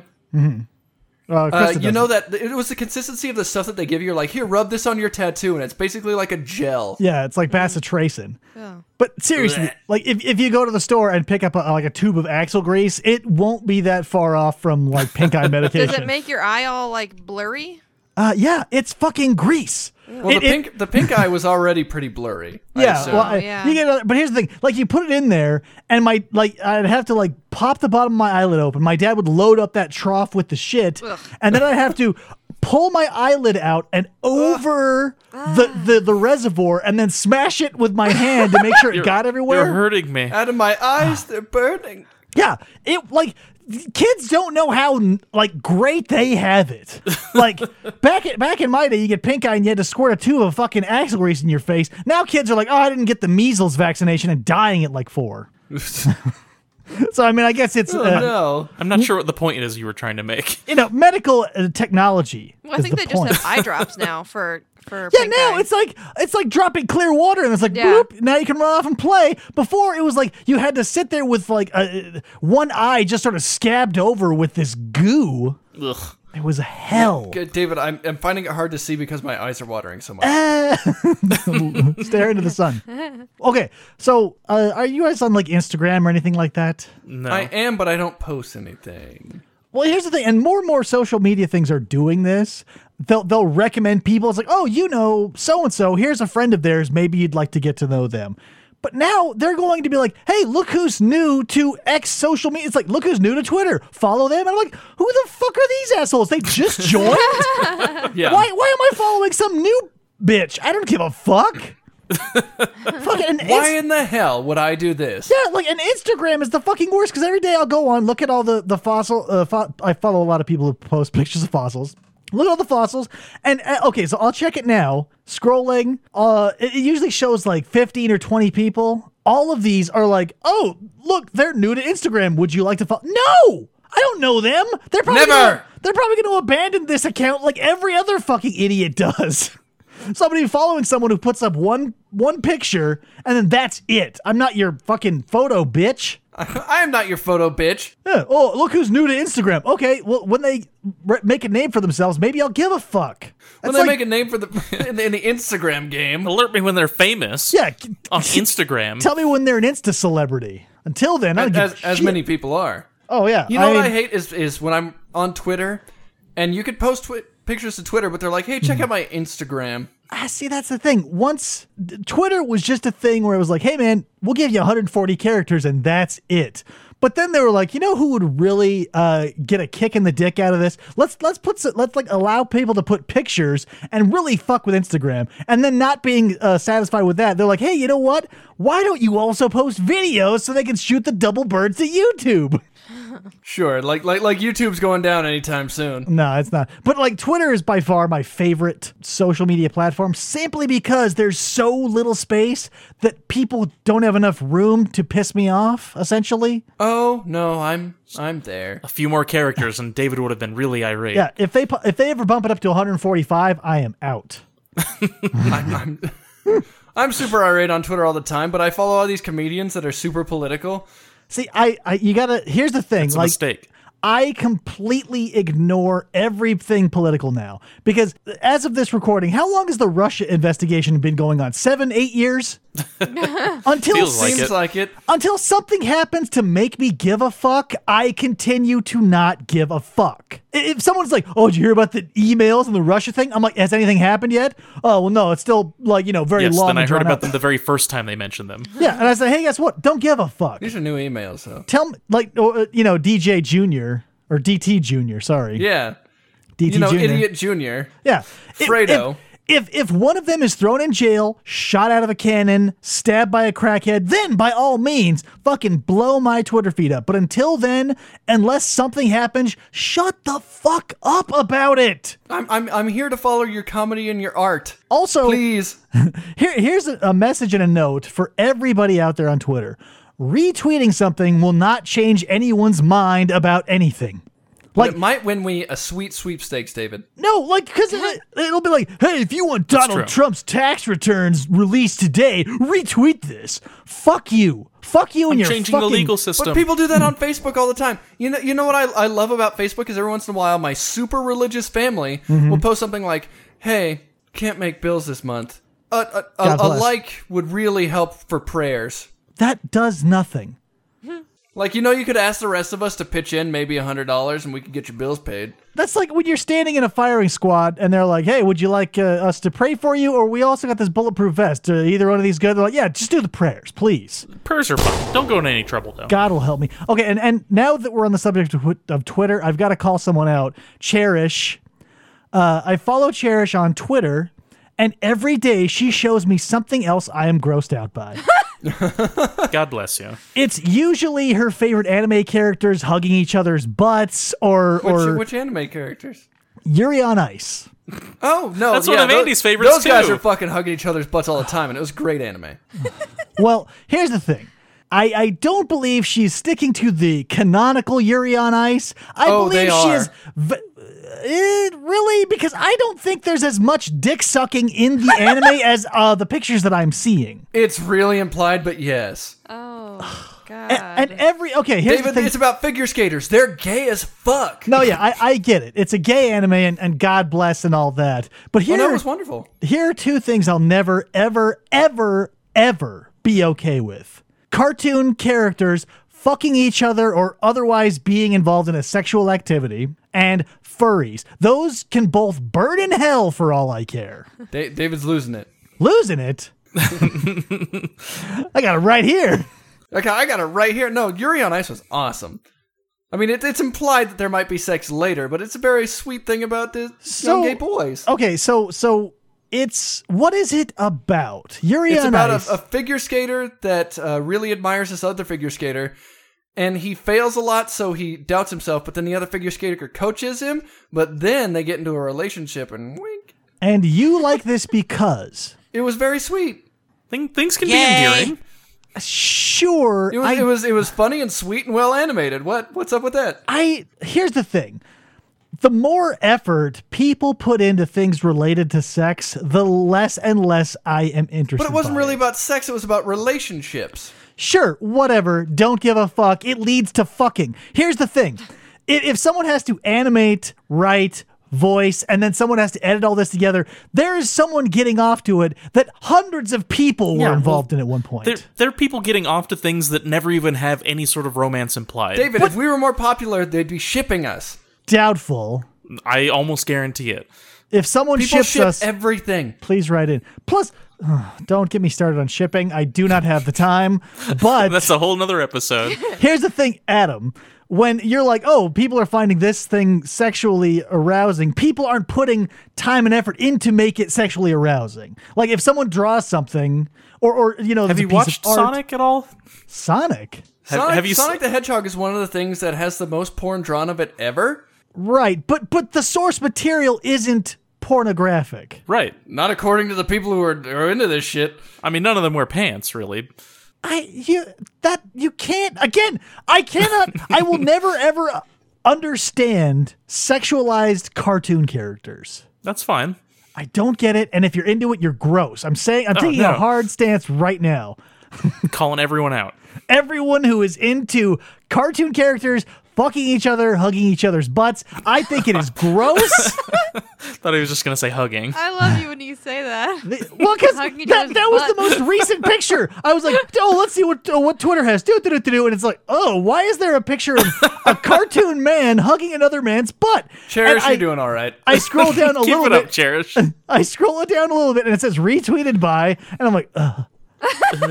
You know that it was the consistency of the stuff that they give you. You're like, here, rub this on your tattoo, and it's basically like a gel. Yeah, it's like bacitracin. Yeah. But seriously, like if you go to the store and pick up a tube of axle grease, it won't be that far off from like pink eye medication. Does it make your eye all like blurry? Yeah, it's fucking grease. Well, the pink eye was already pretty blurry. Yeah, yeah. You get, but here's the thing: like you put it in there, and I'd have to like pop the bottom of my eyelid open. My dad would load up that trough with the shit, and then I'd have to pull my eyelid out and over the reservoir, and then smash it with my hand to make sure it got everywhere. You're hurting me. Out of my eyes, they're burning. Yeah, it like. Kids don't know how like great they have it. Like back in my day, you get pink eye and you had to squirt a tube of fucking axle grease in your face. Now kids are like, oh, I didn't get the measles vaccination and dying at like 4. So I mean, I guess it's no. I'm not sure what the point is you were trying to make. Medical technology. Well, I think they point. just have eye drops now for Yeah, pink now eye. it's like dropping clear water, and it's like boop. Now you can run off and play. Before it was like you had to sit there with like one eye just sort of scabbed over with this goo. Ugh. It was hell. Good, David, I'm finding it hard to see because my eyes are watering so much. Stare into the sun. Okay, so are you guys on like Instagram or anything like that? No. I am, but I don't post anything. Well, here's the thing, and more social media things are doing this. They'll recommend people. It's like, oh, so and so. Here's a friend of theirs. Maybe you'd like to get to know them. But now they're going to be like, hey, look who's new to X social media. It's like, look who's new to Twitter. Follow them. And I'm like, who the fuck are these assholes? They just joined? Yeah. Why am I following some new bitch? I don't give a fuck. Why in the hell would I do this? Yeah, like, and Instagram is the fucking worst because every day I'll go on, look at all the fossil. I follow a lot of people who post pictures of fossils. Look at all the fossils, and okay, so I'll check it now. Scrolling, it usually shows like 15 or 20 people. All of these are like, oh, look, they're new to Instagram. Would you like to follow? No, I don't know them. They're probably going to abandon this account like every other fucking idiot does. Somebody following someone who puts up one picture and then that's it. I'm not your fucking photo bitch. I am not your photo bitch. Yeah. Oh, look who's new to Instagram. Okay, well, when they make a name for themselves, maybe I'll give a fuck. When they make a name for in the Instagram game. Alert me when they're famous. Yeah. On Instagram. Tell me when they're an Insta celebrity. Until then, I don't give a as shit. many people are. Oh yeah. You know what I hate is when I'm on Twitter, and you could post pictures to Twitter, but they're like, hey, check out my Instagram. See, that's the thing. Once Twitter was just a thing where it was like, hey man, we'll give you 140 characters and that's it. But then they were like, you know who would really get a kick in the dick out of this? Let's like allow people to put pictures and really fuck with Instagram. And then not being satisfied with that, they're like, hey, you know what? Why don't you also post videos so they can shoot the double birds at YouTube? Sure, like YouTube's going down anytime soon. No, it's not. But like Twitter is by far my favorite social media platform simply because there's so little space that people don't have enough room to piss me off, essentially. Oh, no, I'm there. A few more characters and David would have been really irate. Yeah, if they ever bump it up to 145, I am out. I'm super irate on Twitter all the time, but I follow all these comedians that are super political. See, here's the thing. It's a mistake. I completely ignore everything political now because as of this recording, how long has the Russia investigation been going on? 7, 8 years? Seems like it. Until something happens to make me give a fuck, I continue to not give a fuck. If someone's like, oh, did you hear about the emails and the Russia thing? I'm like, has anything happened yet? Oh, well, no, it's still like, very yes, long. Then I and heard drawn about out. them the very first time they mentioned them. Yeah, and I said, hey, guess what? Don't give a fuck. These are new emails, though. Tell me, DJ Jr. or DT Jr., sorry. Yeah. DT Jr. Idiot Jr. Yeah. Fredo. If one of them is thrown in jail, shot out of a cannon, stabbed by a crackhead, then by all means, fucking blow my Twitter feed up. But until then, unless something happens, shut the fuck up about it. I'm here to follow your comedy and your art. Also, Please. here's a message and a note for everybody out there on Twitter. Retweeting something will not change anyone's mind about anything. Like, it might win me a sweet sweepstakes, David. No, like, because it'll be like, hey, if you want Donald Trump's tax returns released today, retweet this. Fuck you. Fuck you and your changing fucking... the legal system. But people do that on Facebook all the time. You know what I love about Facebook is every once in a while my super religious family will post something like, hey, can't make bills this month. A like would really help for prayers. That does nothing. Like, you could ask the rest of us to pitch in maybe $100 and we could get your bills paid. That's like when you're standing in a firing squad and they're like, hey, would you like us to pray for you? Or we also got this bulletproof vest. Either one of these good? They're like, yeah, just do the prayers, please. Prayers are fine. Don't go into any trouble, though. God will help me. Okay, and now that we're on the subject of Twitter, I've got to call someone out. Cherish. I follow Cherish on Twitter, and every day she shows me something else I am grossed out by. God bless you. It's usually her favorite anime characters hugging each other's butts or Which anime characters? Yuri on Ice. Oh, no. That's one of Andy's favorites, Those guys too. are fucking hugging each other's butts all the time, and it was great anime. Well, here's the thing. I don't believe she's sticking to the canonical Yuri on Ice. I believe she is... really? Because I don't think there's as much dick sucking in the anime as the pictures that I'm seeing. It's really implied, but yes. Oh, God. And here's David, the thing. it's about figure skaters. They're gay as fuck. No, yeah, I get it. It's a gay anime and God bless and all that. But here, that was wonderful. Here are two things I'll never, ever, ever, ever be okay with. Cartoon characters fucking each other or otherwise being involved in a sexual activity, and furries. Those can both burn in hell for all I care. David's losing it. Losing it? I got it right here. Okay, I got it right here. No, Yuri on Ice was awesome. I mean, it's implied that there might be sex later, but it's a very sweet thing about the young gay boys. Okay, so what is it about? Yuri on Ice. It's about a figure skater that really admires this other figure skater, and he fails a lot, so he doubts himself, but then the other figure skater coaches him, but then they get into a relationship, and wink. And you like this because... It was very sweet. Things can be endearing. Sure. It was funny and sweet and well animated. What's up with that? Here's the thing. The more effort people put into things related to sex, the less and less I am interested. But it wasn't really about sex, it was about relationships. Sure, whatever. Don't give a fuck. It leads to fucking. Here's the thing. If someone has to animate, write, voice, and then someone has to edit all this together, there is someone getting off to it that hundreds of people were involved in at one point. There are people getting off to things that never even have any sort of romance implied. David, if we were more popular, they'd be shipping us. Doubtful. I almost guarantee it. If someone People ships ship us, everything. please write in. Plus, don't get me started on shipping. I do not have the time. But That's a whole nother episode. here's the thing, Adam. When you're like, oh, people are finding this thing sexually arousing, people aren't putting time and effort into make it sexually arousing. Like if someone draws something, or Have you watched Sonic at all? Sonic? Have you Sonic the Hedgehog is one of the things that has the most porn drawn of it ever. Right, but the source material isn't pornographic. Right. Not according to the people who are into this shit. I mean, none of them wear pants, really. You can't, again, I cannot, I will never ever understand sexualized cartoon characters. That's fine. I don't get it, and if you're into it, you're gross. I'm taking a hard stance right now. Calling everyone out. Everyone who is into cartoon characters fucking each other, hugging each other's butts, I think it is gross. Thought he was just going to say hugging. I love you when you say that. Well, because Hugging each that other's was the butts. most recent picture. I was like, oh, let's see what Twitter has. Do, and it's like, oh, why is there a picture of a cartoon man hugging another man's butt? Cherish, And you're doing all right. I scroll down a Keep little it bit. up, Cherish. I scroll it down a little bit, and it says retweeted by, and I'm like,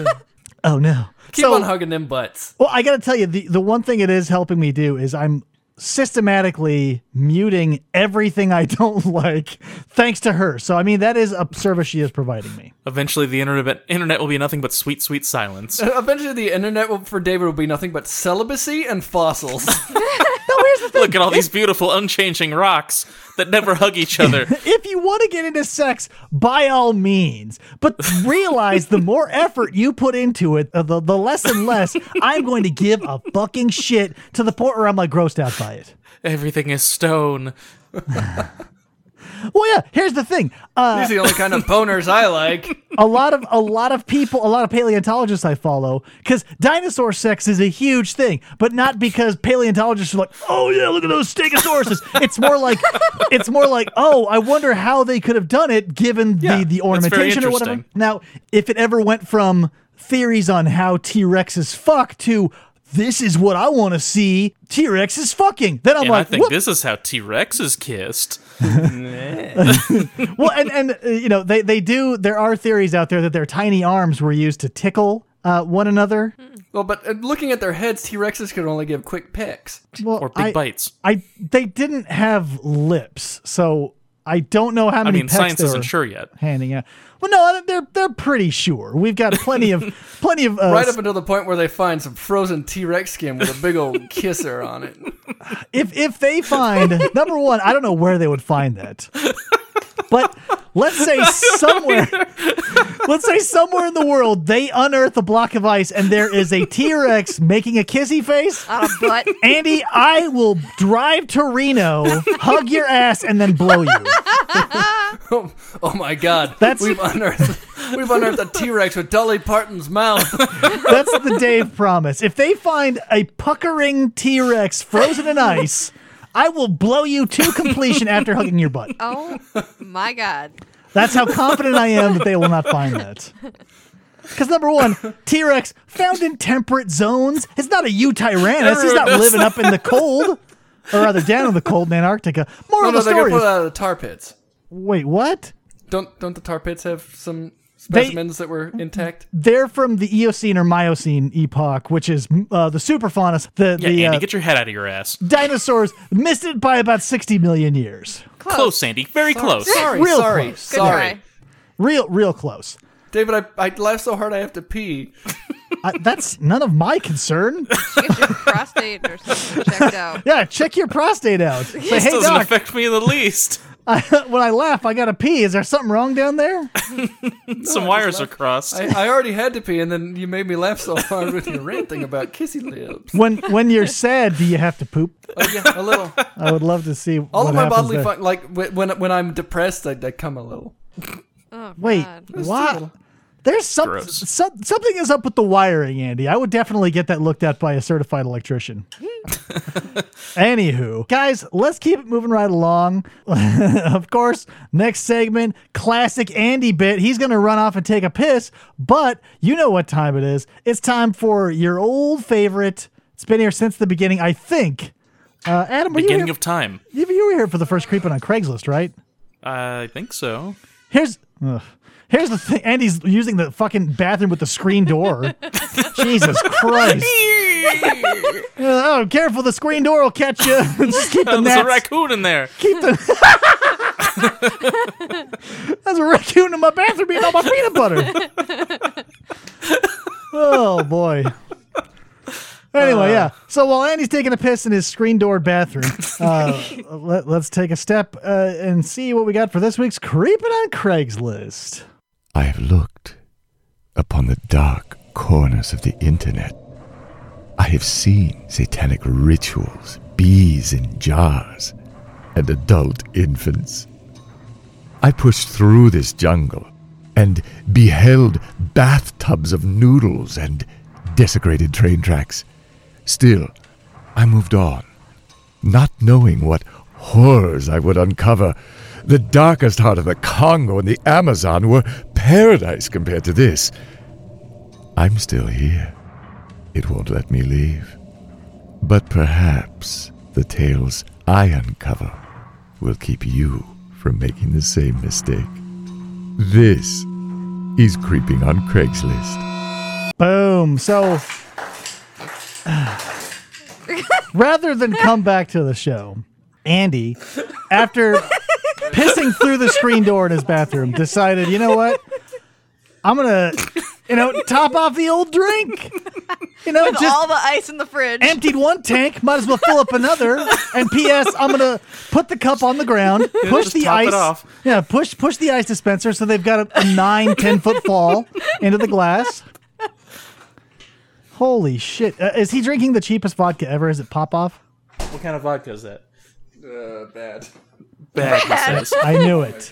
oh no. Keep on hugging them butts. Well, I got to tell you, the one thing it is helping me do is I'm systematically muting everything I don't like thanks to her. So, I mean, that is a service she is providing me. Eventually, the internet will be nothing but sweet, sweet silence. Eventually, the internet for David will be nothing but celibacy and fossils. Look at all these beautiful, unchanging rocks that never hug each other. If you want to get into sex, by all means, but realize the more effort you put into it, the less and less I'm going to give a fucking shit, to the point where I'm like grossed out by it. Everything is stone. Well, yeah, here's the thing. These are the only kind of boners I like. A lot of people, a lot of paleontologists I follow, because dinosaur sex is a huge thing, but not because paleontologists are like, oh yeah, look at those stegosauruses. It's more like, oh, I wonder how they could have done it given the ornamentation or whatever. Now, if it ever went from theories on how T-Rexes fuck to this is what I want to see, T-Rex is fucking, then I'm like, I think what? this is how T-Rexes kissed. Well, and you know, there are theories out there that their tiny arms were used to tickle one another. Well, but looking at their heads, T-Rexes could only give quick pecks. Well, Or big bites. They didn't have lips, so I don't know how many pecks science they isn't were sure yet. handing out. Well, no, they're pretty sure. We've got plenty of Right up until the point where they find some frozen T-Rex skin with a big old kisser on it. If they find, number one, I don't know where they would find that. But let's say somewhere in the world they unearth a block of ice and there is a T-Rex making a kissy face On a butt. Andy, I will drive to Reno, hug your ass, and then blow you. Oh my God! That's- We've unearthed a T-Rex with Dolly Parton's mouth. That's the Dave promise. If they find a puckering T-Rex frozen in ice, I will blow you to completion after hugging your butt. Oh my God. That's how confident I am that they will not find that. Because number one, T-Rex found in temperate zones. It's not a Eutyrannus. He's not living up in the cold, or rather down in the cold in Antarctica. Moral of the They're gonna story pull is, it out of the tar pits. wait, what? Don't the tar pits have some specimens that were intact? They're from the Eocene or Miocene epoch, which is the superfaunus. Andy, get your head out of your ass. Dinosaurs missed it by about 60 million years. Close, Andy. Very close. Sorry, Real sorry, close. Good sorry. try. Real close. David, I laugh so hard I have to pee. That's none of my concern. Get your prostate or something checked out. Yeah, check your prostate out. Say, This hey, doesn't doc, affect me in the least. when I laugh, I gotta pee. Is there something wrong down there? Some wires are crossed. I already had to pee, and then you made me laugh so hard with your ranting about kissy lips. When you're sad, do you have to poop? Oh yeah, a little. I would love to see All what of my happens bodily there. like when I'm depressed, I come a little. Oh, Wait, God. what? There's Gross. something is up with the wiring, Andy. I would definitely get that looked at by a certified electrician. Anywho, guys, let's keep it moving right along. Of course, next segment, classic Andy bit. He's going to run off and take a piss, but you know what time it is. It's time for your old favorite. It's been here since the beginning, I think. Adam, were Beginning you of time. here? You were here for the first creeping on Craigslist, right? I think so. Here's the thing. Andy's using the fucking bathroom with the screen door. Jesus Christ. Oh, careful. The screen door will catch you. Just keep the There's a gnats. raccoon in there. There's a raccoon in my bathroom eating all my peanut butter. Oh, boy. Anyway, yeah. So while Andy's taking a piss in his screen door bathroom, let's take a step and see what we got for this week's Creeping on Craigslist. I have looked upon the dark corners of the internet. I have seen satanic rituals, bees in jars, and adult infants. I pushed through this jungle and beheld bathtubs of noodles and desecrated train tracks. Still, I moved on, not knowing what horrors I would uncover. The darkest heart of the Congo and the Amazon were paradise compared to this. I'm still here. It won't let me leave. But perhaps the tales I uncover will keep you from making the same mistake. This is Creeping on Craigslist. Boom. So rather than come back to the show, Andy, after pissing through the screen door in his bathroom, decided, you know what? I'm going to, top off the old drink. With just all the ice in the fridge. emptied one tank, might as well fill up another. And P.S., I'm going to put the cup on the ground, push just the top ice. it off. Yeah, push the ice dispenser so they've got a 10-foot fall into the glass. Holy shit. Is he drinking the cheapest vodka ever? Is it Pop-Off? What kind of vodka is that? Bad. Bad, he says. I knew it.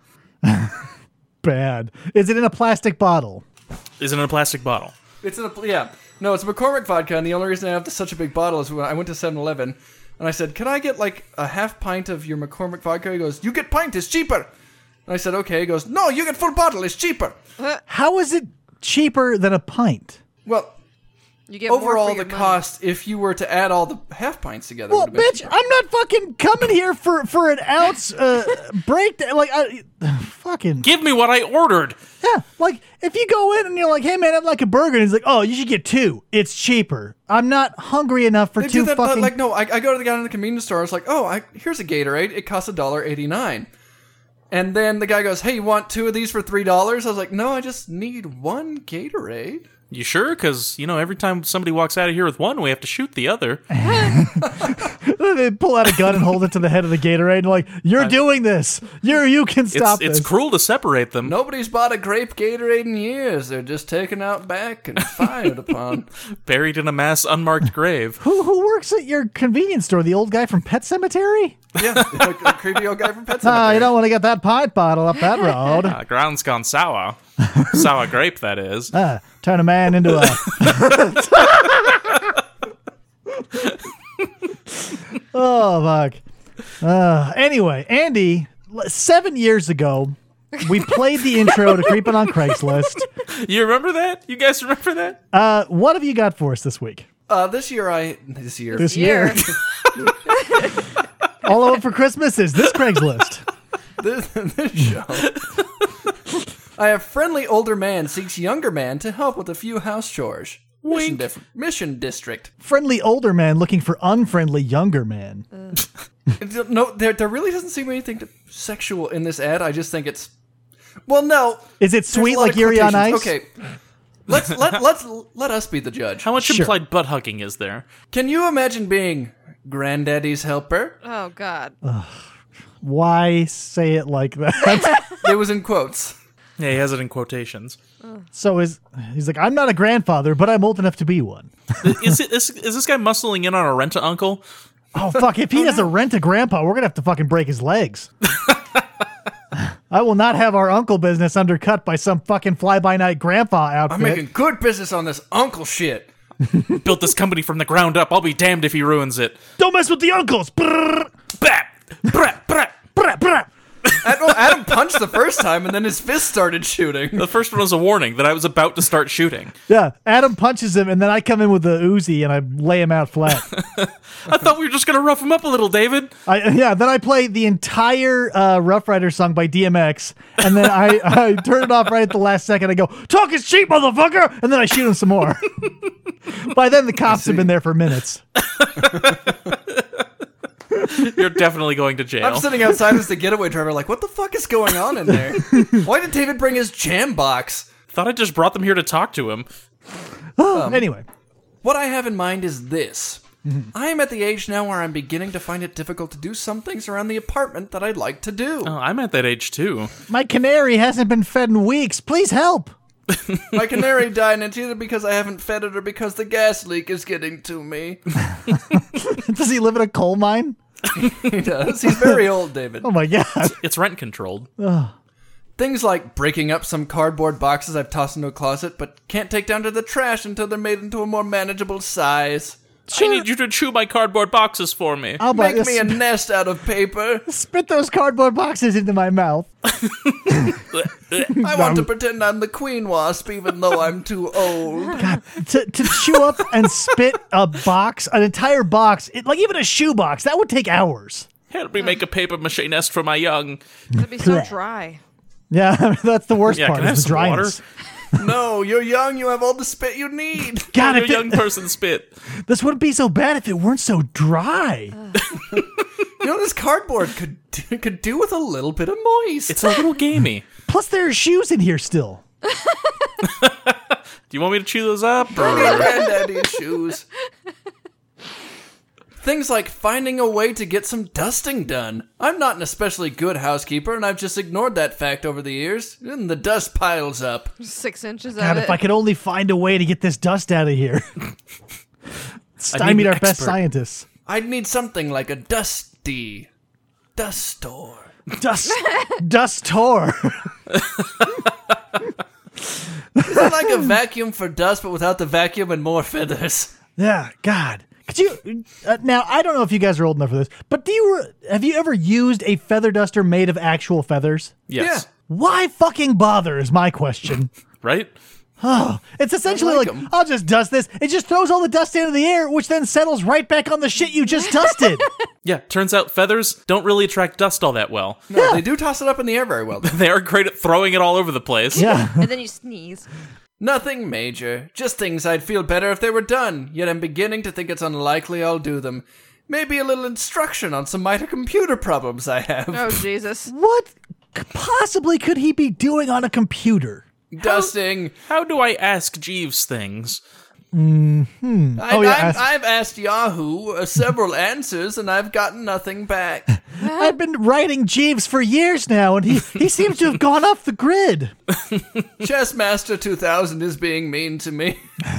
Bad. Is it in a plastic bottle? Is it in a plastic bottle? It's in a yeah. No, it's a McCormick vodka, and the only reason I have such a big bottle is when I went to 7-Eleven and I said, "Can I get like a half pint of your McCormick vodka?" He goes, "You get pint, it's cheaper." And I said, "Okay." He goes, "No, you get full bottle, it's cheaper." How is it cheaper than a pint? Well, You get more overall for your the money. cost, if you were to add all the half pints together, Well, would have been bitch, I'm not fucking coming here for an ounce break. Fucking Give me what I ordered. yeah. Like if you go in and you're like, "Hey man, I'd like a burger," and he's like, "Oh, you should get two. It's cheaper." I'm not hungry enough for They two do that, fucking. like, no, I go to the guy in the convenience store. I was like, "Oh, here's a Gatorade. It costs $1.89." And then the guy goes, "Hey, you want two of these for $3?" I was like, "No, I just need one Gatorade." You sure? Because, every time somebody walks out of here with one, we have to shoot the other. They pull out a gun and hold it to the head of the Gatorade and like, "You're doing this. You can stop It's this." cruel to separate them. Nobody's bought a grape Gatorade in years. They're just taken out back and fired upon. Buried in a mass unmarked grave. Who works at your convenience store? The old guy from Pet Cemetery? Yeah, like a creepy old guy from Pet Sematary. You don't want to get that pint bottle up that road. Ground's gone sour. Sour grape, that is. Turn a man into a. Oh, fuck. Anyway, Andy, 7 years ago, we played the intro to Creeping on Craigslist. You remember that? You guys remember that? What have you got for us this week? This year. This Year. year. All I want for Christmas is this Craigslist. this show. I have friendly older man seeks younger man to help with a few house chores. Mission district. Friendly older man looking for unfriendly younger man. No, there really doesn't seem anything sexual in this ad. I just think it's. Well, no. Is it There's sweet a lot like of Yuri on Ice? quotations. Okay. Let us be the judge. How much Sure. implied butt hugging is there? Can you imagine being Granddaddy's helper? Oh God. Why say it like that? It was in quotes. Yeah, he has it in quotations. So he's like, "I'm not a grandfather, but I'm old enough to be one." Is this guy muscling in on a rent-a-uncle? Oh, fuck. If he has a rent-a-grandpa, we're going to have to fucking break his legs. I will not have our uncle business undercut by some fucking fly-by-night grandpa outfit. I'm making good business on this uncle shit. Built this company from the ground up. I'll be damned if he ruins it. Don't mess with the uncles. Brrr, Brap! Brap! Brap! brrr, brrr. Adam punched the first time, and then his fist started shooting. The first one was a warning that I was about to start shooting. Yeah, Adam punches him, and then I come in with the Uzi, and I lay him out flat. I thought we were just going to rough him up a little, David. Then I play the entire Rough Rider song by DMX, and then I turn it off right at the last second. I go, "Talk is cheap, motherfucker!" And then I shoot him some more. By then, the cops have been there for minutes. You're definitely going to jail. I'm sitting outside as the getaway driver, like, what the fuck is going on in there? Why did David bring his jam box? Thought I just brought them here to talk to him. Anyway. What I have in mind is this. I am at the age now where I'm beginning to find it difficult to do some things around the apartment that I'd like to do. Oh, I'm at that age too. My canary hasn't been fed in weeks. Please help. My canary died, and it's either because I haven't fed it or because the gas leak is getting to me. Does he live in a coal mine? He does. He's very old, David. Oh my God. It's rent controlled. Things like breaking up some cardboard boxes I've tossed into a closet, but can't take down to the trash until they're made into a more manageable size. I need you to chew my cardboard boxes for me. I'll buy Make me a nest out of paper. Spit those cardboard boxes into my mouth. I want to pretend I'm the queen wasp, even though I'm too old. God, to chew up and spit a box, an entire box, like even a shoe box, that would take hours. Help me make a paper mache nest for my young. It'd be so dry. Yeah, that's the worst Yeah, part can I is have the some water? dryness. No, you're young. You have all the spit you need. God, Your if young person spit. this wouldn't be so bad if it weren't so dry. You know, this cardboard could do with a little bit of moist. It's a little gamey. Plus, there are shoes in here still. Do you want me to chew those up? Bring Or... in Granddaddy's shoes. Things like finding a way to get some dusting done. I'm not an especially good housekeeper, and I've just ignored that fact over the years, and the dust piles up. 6 inches God, of if it. I could only find a way to get this dust out of here. Stymied an our best expert. scientists. I'd need something like a dust store. Dust tour. Is that like a vacuum for dust, but without the vacuum and more feathers? Yeah, God. Could you now? I don't know if you guys are old enough for this, but have you ever used a feather duster made of actual feathers? Yes. Why fucking bother? Is my question. Right? It's essentially I like like 'em. I'll just dust this. It just throws all the dust into the air, which then settles right back on the shit you just dusted. Yeah, turns out feathers don't really attract dust all that well. No, they do toss it up in the air very well. They are great at throwing it all over the place. Yeah. And then you sneeze. Nothing major. Just things I'd feel better if they were done, yet I'm beginning to think it's unlikely I'll do them. Maybe a little instruction on some minor computer problems I have. Oh, Jesus. What possibly could he be doing on a computer? Dusting. How do I ask Jeeves things? I've asked Yahoo several answers, and I've gotten nothing back. I've been writing Jeeves for years now, and he seems to have gone off the grid. Chessmaster 2000 is being mean to me.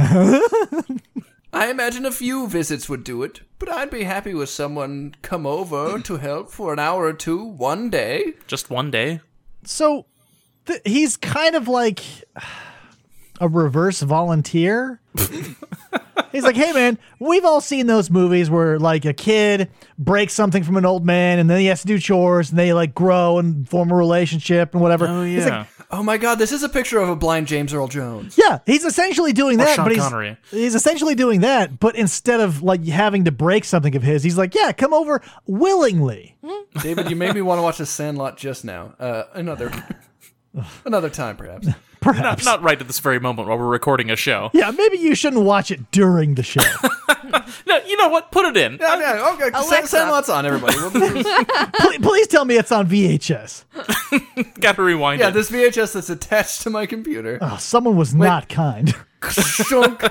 I imagine a few visits would do it, but I'd be happy with someone come over to help for an hour or two one day. Just one day? So he's kind of like a reverse volunteer. He's like, hey man, we've all seen those movies where like a kid breaks something from an old man and then he has to do chores and they like grow and form a relationship and whatever. Oh, He's yeah. like, Oh my god, this is a picture of a blind James Earl Jones. yeah, he's essentially doing that, Sean but Connery. he's essentially doing that, but instead of like having to break something of his, he's like, yeah, come over willingly. David, you made me want to watch The Sandlot just now. Another time, perhaps. Perhaps. Not right at this very moment while we're recording a show. Yeah, maybe you shouldn't watch it during the show. No, you know what? Put it in. Yeah, okay. Alexa. Sandlot's on, everybody. Please tell me it's on VHS. Gotta rewind Yeah, it. this VHS that's attached to my computer. Oh, someone was not kind. Shunk.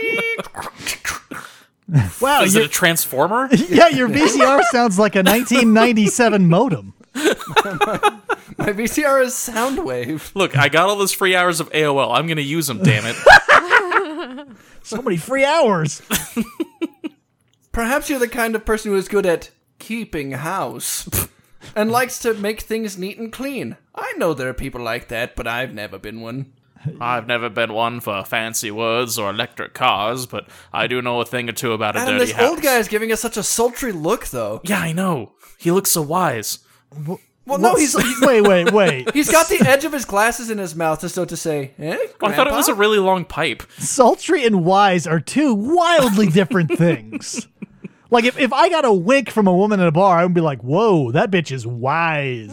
Wow, Is it a transformer? yeah, your VCR sounds like a 1997 modem. My VCR is Soundwave. Look, I got all those free hours of AOL. I'm gonna use them, damn it. So many free hours. Perhaps you're the kind of person who is good at keeping house and likes to make things neat and clean. I know there are people like that, but I've never been one. I've never been one for fancy words or electric cars, but I do know a thing or two about a Adam, dirty this house. old guy is giving us such a sultry look, though. Yeah, I know. He looks so wise. Well, no, Wait. he's got the edge of his glasses in his mouth as though to say, eh, I thought it was a Grandpa?" really long pipe. Sultry and wise are two wildly different things. Like, if I got a wink from a woman in a bar, I would be like, whoa, that bitch is wise.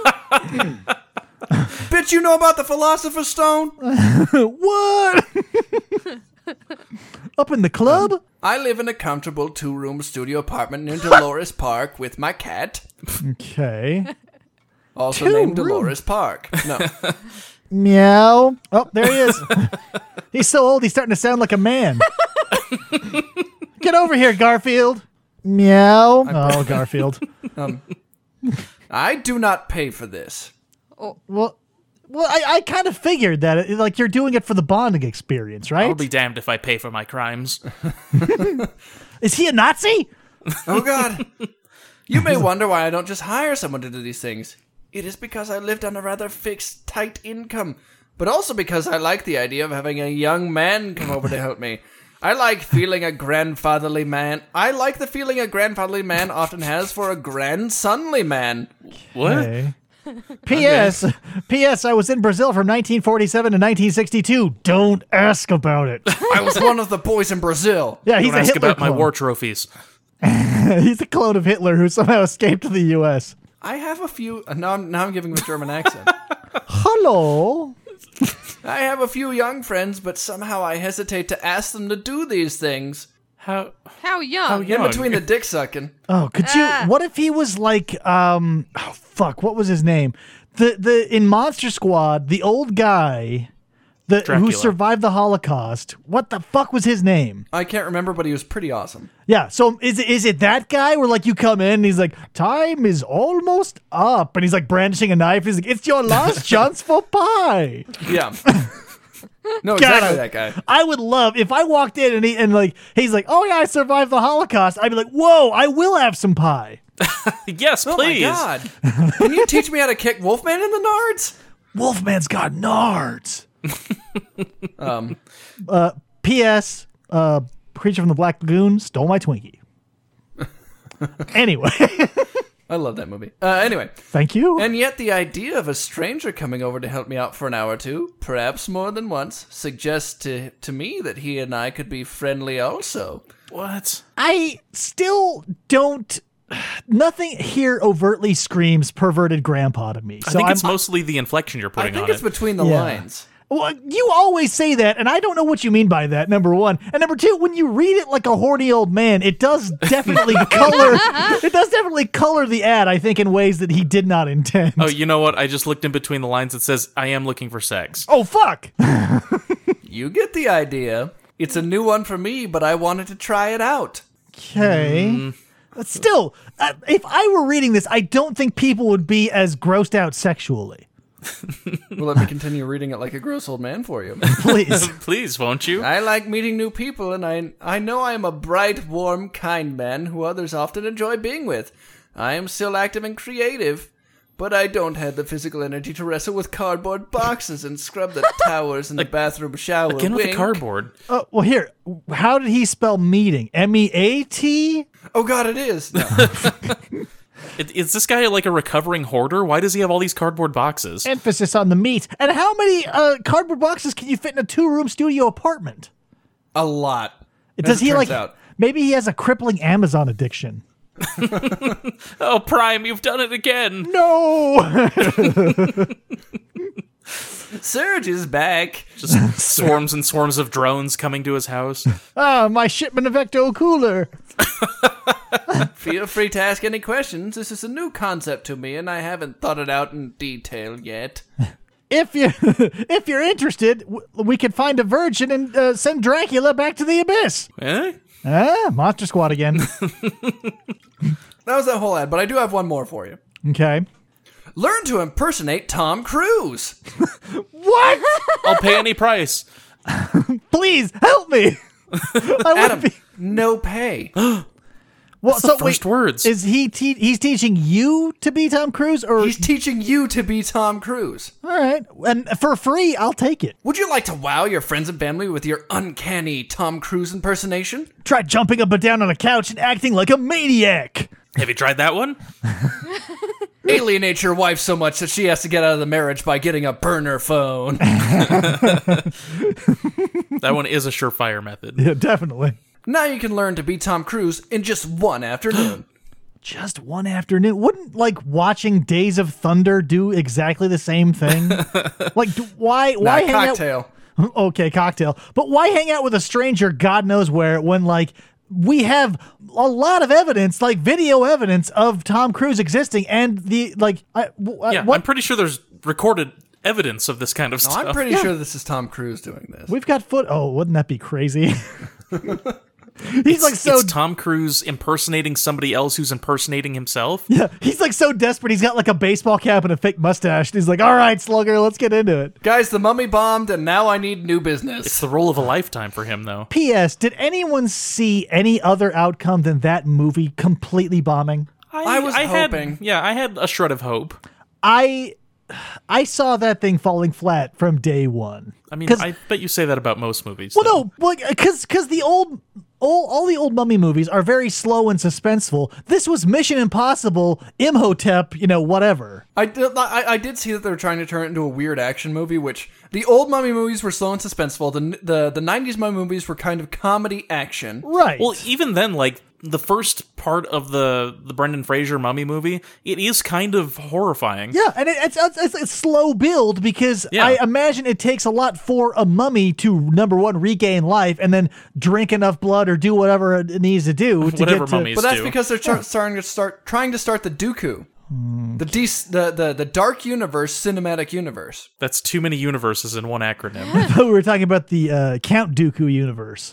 Bitch, you know about the Philosopher's Stone? What? Up in the club? I live in a comfortable 2-room studio apartment near Dolores Park with my cat, Okay. also 2 named room. Dolores Park. No. Meow. Oh, there he is. He's so old, he's starting to sound like a man. Get over here, Garfield. Meow. Oh, Garfield. I do not pay for this. Well, I kind of figured that, like, you're doing it for the bonding experience, right? I'll be damned if I pay for my crimes. Is he a Nazi? Oh, God. You may wonder why I don't just hire someone to do these things. It is because I lived on a rather fixed, tight income, but also because I like the idea of having a young man come over to help me. I like feeling a grandfatherly man. I like the feeling a grandfatherly man often has for a grandsonly man. What? Okay. P.S. I was in Brazil from 1947 to 1962. Don't ask about it. I was one of the boys in Brazil. Yeah, he's Don't a ask Hitler about my clone. war trophies. He's a clone of Hitler who somehow escaped to the U.S. I have a few... now I'm giving him a German accent. Hello. I have a few young friends, but somehow I hesitate to ask them to do these things. How young? In between the dick sucking. Oh, could you? What if he was like, oh fuck, what was his name? The in Monster Squad, the old guy, who Dracula. survived the Holocaust. What the fuck was his name? I can't remember, but he was pretty awesome. Yeah. So is it that guy where like you come in and he's like, time is almost up, and he's like brandishing a knife. He's like, it's your last chance for pie. Yeah. No, God, exactly that guy. I would love if I walked in and he's like, oh yeah, I survived the Holocaust. I'd be like, whoa, I will have some pie. Yes, Oh please. my god. Can you teach me how to kick Wolfman in the nards? Wolfman's got nards. P.S. Creature from the Black Lagoon stole my Twinkie. Anyway, I love that movie. Anyway. thank you. And yet the idea of a stranger coming over to help me out for an hour or two, perhaps more than once, suggests to me that he and I could be friendly also. What? I still don't. Nothing here overtly screams perverted grandpa to me. I So think I'm, it's mostly the inflection you're I putting think on it's it. between the Yeah. lines. Well, you always say that, and I don't know what you mean by that, number one. And number two, when you read it like a horny old man, it does definitely color the ad, I think, in ways that he did not intend. Oh, you know what? I just looked in between the lines. It says, I am looking for sex. Oh, fuck! You get the idea. It's a new one for me, but I wanted to try it out. Okay. But still, if I were reading this, I don't think people would be as grossed out sexually. Well, let me continue reading it like a gross old man for you. Please. Please, won't you? I like meeting new people, and I know I am a bright, warm, kind man who others often enjoy being with. I am still active and creative, but I don't have the physical energy to wrestle with cardboard boxes and scrub the towers in the bathroom shower. Again with the Wink. cardboard. Well, here, how did he spell meeting? MEAT? Oh God, it is. No. Is this guy like a recovering hoarder? Why does he have all these cardboard boxes? Emphasis on the meat. And how many cardboard boxes can you fit in a 2-room studio apartment? A lot. Does As it he turns like? out. Maybe he has a crippling Amazon addiction. Oh, Prime, you've done it again. No. Surge is back. Just swarms and swarms of drones coming to his house. My shipment of Ecto Cooler. Feel free to ask any questions. This is a new concept to me, and I haven't thought it out in detail yet. If you're interested, we could find a virgin and send Dracula back to the abyss. Eh? Monster Squad again. That was that whole ad, but I do have one more for you. Okay. Learn to impersonate Tom Cruise. What? I'll pay any price. Please help me. I want Adam, to be. no pay. Well, the first words. Is he? He's teaching you to be Tom Cruise, or He's teaching you to be Tom Cruise. all right? And for free, I'll take it. Would you like to wow your friends and family with your uncanny Tom Cruise impersonation? Try jumping up and down on a couch and acting like a maniac. Have you tried that one? Alienate your wife so much that she has to get out of the marriage by getting a burner phone. That one is a surefire method. Yeah, definitely. Now you can learn to be Tom Cruise in just one afternoon. Just one afternoon. Wouldn't like watching Days of Thunder do exactly the same thing? Like, why Not hang out? cocktail. Okay, cocktail. But why hang out with a stranger, God knows where, when like we have a lot of evidence, like video evidence of Tom Cruise existing, and the like. Yeah, what? I'm pretty sure there's recorded evidence of this kind of No, stuff. I'm pretty sure this is Tom Cruise doing this. We've got foot. Oh, wouldn't that be crazy? He's like so. It's Tom Cruise impersonating somebody else who's impersonating himself. Yeah, he's like so desperate. He's got like a baseball cap and a fake mustache. And he's like, "All right, Slugger, let's get into it." Guys, the mummy bombed, and now I need new It's business. the role of a lifetime for him, though. P.S. Did anyone see any other outcome than that movie completely bombing? I was hoping. I had a shred of hope. I saw that thing falling flat from day one. I mean, 'Cause- I bet you say that about most movies. Well, though. no, because the all the old mummy movies are very slow and suspenseful. This was Mission Impossible, Imhotep, whatever. I did see that they were trying to turn it into a weird action movie, which the old mummy movies were slow and suspenseful. The 90s mummy movies were kind of comedy action. Right. Well, even then, like, the first part of the Brendan Fraser Mummy movie, it is kind of horrifying. Yeah, and it's slow build because Yeah. I imagine it takes a lot for a mummy to, number one, regain life and then drink enough blood or do whatever it needs to do to Whatever get to... mummies But that's do. because they're trying to start the Dooku. The Dark Universe Cinematic Universe. That's too many universes in one acronym. We were talking about the Count Dooku universe.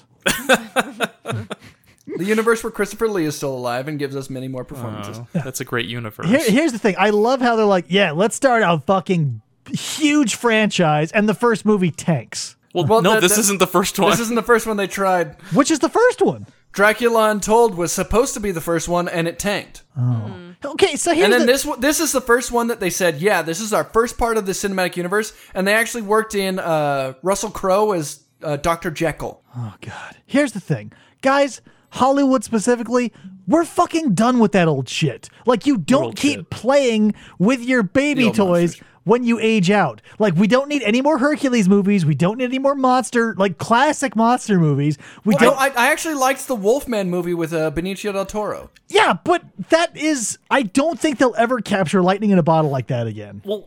The universe where Christopher Lee is still alive and gives us many more performances. That's a great universe. Here's the thing. I love how they're like, yeah, let's start a fucking huge franchise, and the first movie tanks. well, no, this isn't the first one. This isn't the first one they tried. Which is the first one? Dracula Untold was supposed to be the first one, and it tanked. Okay, so here's And then this is the first one that they said, yeah, this is our first part of the cinematic universe, and they actually worked in Russell Crowe as Dr. Jekyll. Oh, God. Here's the thing. Guys, Hollywood specifically, we're fucking done with that old shit. Like, you don't Old keep shit. playing with your baby old toys monsters. when you age out. Like, we don't need any more Hercules movies. We don't need any more classic monster movies. We Well, don't... I actually liked the Wolfman movie with Benicio del Toro. Yeah, but that is... I don't think they'll ever capture lightning in a bottle like that again. Well,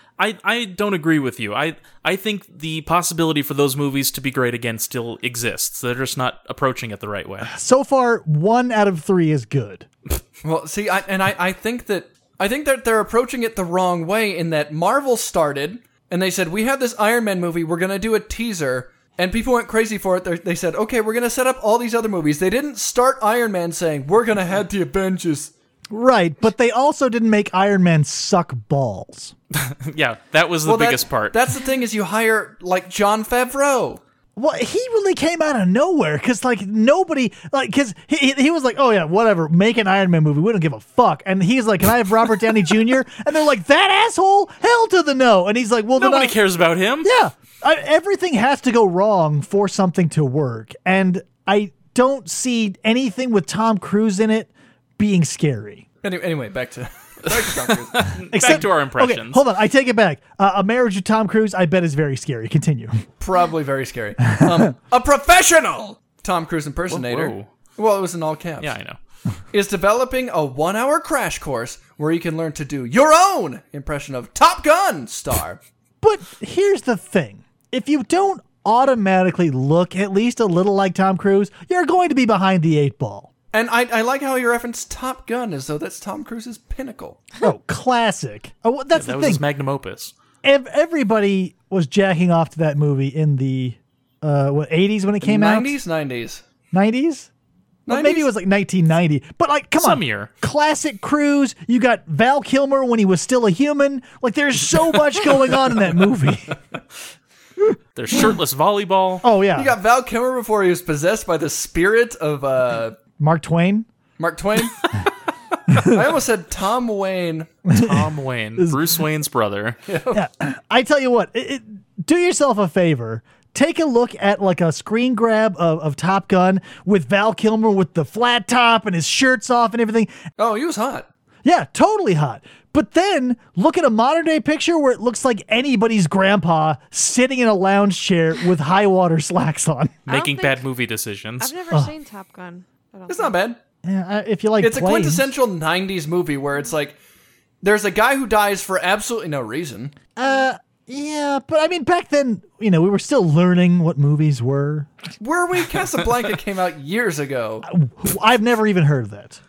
I don't agree with you. I think the possibility for those movies to be great again still exists. They're just not approaching it the right way. So far, 1 out of 3 is good. Well, see, I think that they're approaching it the wrong way in that Marvel started and they said, we have this Iron Man movie, we're going to do a teaser, and people went crazy for it. They said, okay, we're going to set up all these other movies. They didn't start Iron Man saying, we're going to have the Avengers. Right, but they also didn't make Iron Man suck balls. Yeah, that was the biggest part. That's the thing is you hire, like, Jon Favreau. Well, he really came out of nowhere because, like, nobody, like, because he was like, oh, yeah, whatever, make an Iron Man movie. We don't give a fuck. And he's like, can I have Robert Downey Jr.? And they're like, that asshole? Hell to the no. And he's like, well, Nobody cares about him. Yeah. Everything has to go wrong for something to work. And I don't see anything with Tom Cruise in it being scary. Anyway, back to Tom Cruise. Back to our impressions. Okay, hold on. I take it back. A marriage with Tom Cruise, I bet, is very scary. Continue. Probably very scary. A professional Tom Cruise impersonator. Whoa. Well, it was in all caps. Yeah, I know. Is developing a 1-hour crash course where you can learn to do your own impression of Top Gun star. But here's the thing. If you don't automatically look at least a little like Tom Cruise, you're going to be behind the 8 ball. And I like how you referenced Top Gun as though that's Tom Cruise's pinnacle. Oh, classic. Oh, that's That the was thing. his magnum opus. Everybody was jacking off to that movie in the 80s when it came out? 90s? 90s? Well, maybe it was like 1990. But, like, come on. Some year. Classic Cruise. You got Val Kilmer when he was still a human. Like, there's so much going on in that movie. There's shirtless volleyball. Oh, yeah. You got Val Kilmer before he was possessed by the spirit of Mark Twain. Mark Twain. I almost said Tom Wayne. Tom Wayne, Bruce Wayne's brother. Yeah. I tell you what, do yourself a favor. Take a look at like a screen grab of Top Gun with Val Kilmer with the flat top and his shirt's off and everything. Oh, he was hot. Yeah, totally hot. But then look at a modern day picture where it looks like anybody's grandpa sitting in a lounge chair with high water slacks on. Making think- bad movie decisions. I've never seen Top Gun. I don't It's think. not bad. Yeah, if you like It's a planes. quintessential 90s movie where it's like there's a guy who dies for absolutely no reason. Yeah, but I mean, back then, we were still learning what movies were. Were we? Casablanca came out years ago. I've never even heard of that.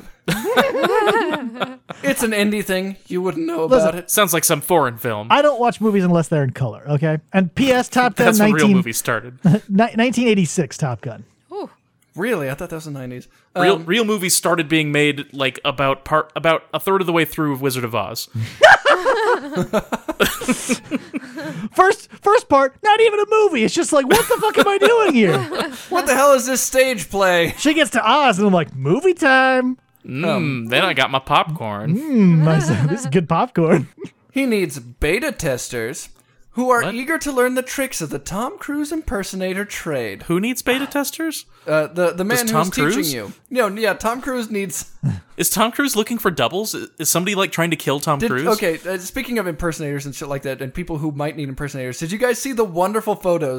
It's an indie thing. You wouldn't know about Listen, it. Sounds like some foreign film. I don't watch movies unless they're in color, okay? And P.S. Top Gun That's when real 19 movies started. 1986 Top Gun. Ooh. Really? I thought that was the 90s. Real movies started being made like about a third of the way through Wizard of Oz. First part, not even a movie. It's just like, what the fuck am I doing here? What the hell is this stage play? She gets to Oz, and I'm like, movie time. Then I got my popcorn. This is good popcorn. He needs beta testers who are What? eager to learn the tricks of the Tom Cruise impersonator trade. Who needs beta testers? The man Tom who's teaching Cruise? you. Yeah, Tom Cruise needs... Is Tom Cruise looking for doubles? Is somebody like trying to kill Tom Cruise? Okay, speaking of impersonators and shit like that, and people who might need impersonators, did you guys see the wonderful photos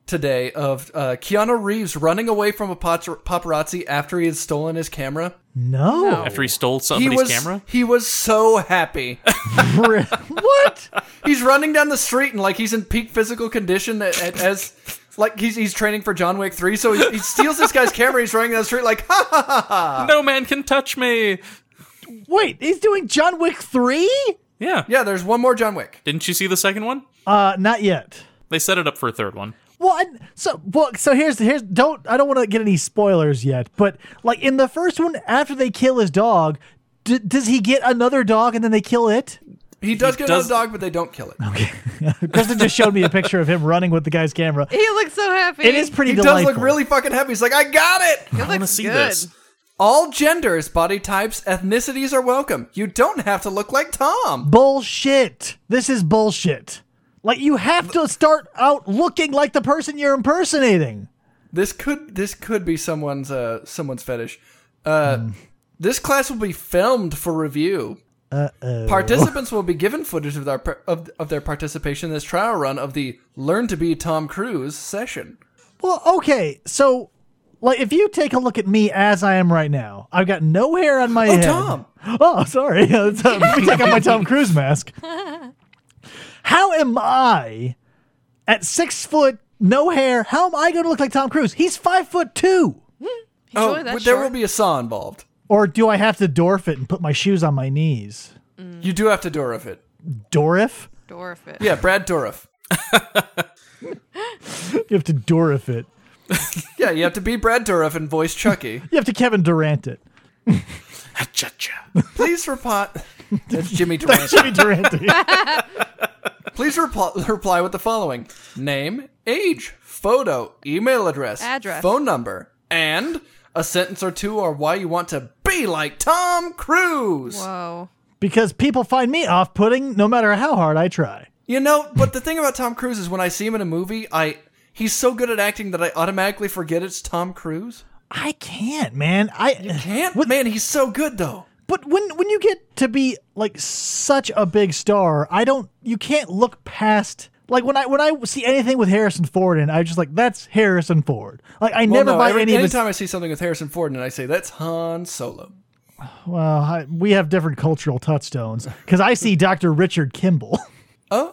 today of Keanu Reeves running away from a paparazzi after he had stolen his camera? No. After he stole somebody's camera? He was so happy. What? He's running down the street and like he's in peak physical condition as like he's training for John Wick 3. So he steals this guy's camera. He's running down the street like ha ha ha ha. No man can touch me. Wait, he's doing John Wick 3? Yeah. Yeah, there's one more John Wick. Didn't you see the second one? Not yet. They set it up for a third one. Well, so here's I don't want to get any spoilers yet, but like in the first one, after they kill his dog, does he get another dog and then they kill it? He does get another dog, but they don't kill it. Okay. Kristen just showed me a picture of him running with the guy's camera. He looks so happy. It is pretty He delightful. does look really fucking happy. He's like, I got it! He I want to looks see good. this. All genders, body types, ethnicities are welcome. You don't have to look like Tom. Bullshit. This is bullshit. Like, you have to start out looking like the person you're impersonating. This could be someone's fetish. This class will be filmed for review. Participants will be given footage of their participation in this trial run of the Learn to Be Tom Cruise session. Well, okay, so, like, if you take a look at me as I am right now, I've got no hair on my head. Tom! Oh, sorry. Let me take off my Tom Cruise mask. How am I, at 6 foot, no hair, how am I going to look like Tom Cruise? He's 5'2". There will be a saw involved. Or do I have to dwarf it and put my shoes on my knees? You do have to Dorif it. Dorif? Dwarf it. Yeah, Brad Dorif. You have to Dorif it. Yeah, you have to be Brad Dourif and voice Chucky. You have to Kevin Durant it. Please reply. That's Jimmy Durant. Jimmy Durante. Please reply with the following: name, age, photo, email address, phone number, and a sentence or two or why you want to be like Tom Cruise. Whoa. Because people find me off-putting no matter how hard I try. You know, but the thing about Tom Cruise is when I see him in a movie, he's so good at acting that I automatically forget it's Tom Cruise. I can't, man. You can't? Man, he's so good, though. But when you get to be like such a big star, you can't look past, like when I see anything with Harrison Ford in, I'm just like, that's Harrison Ford. Like anytime I see something with Harrison Ford and I say that's Han Solo. Well, we have different cultural touchstones because I see Dr. Richard Kimball. Oh.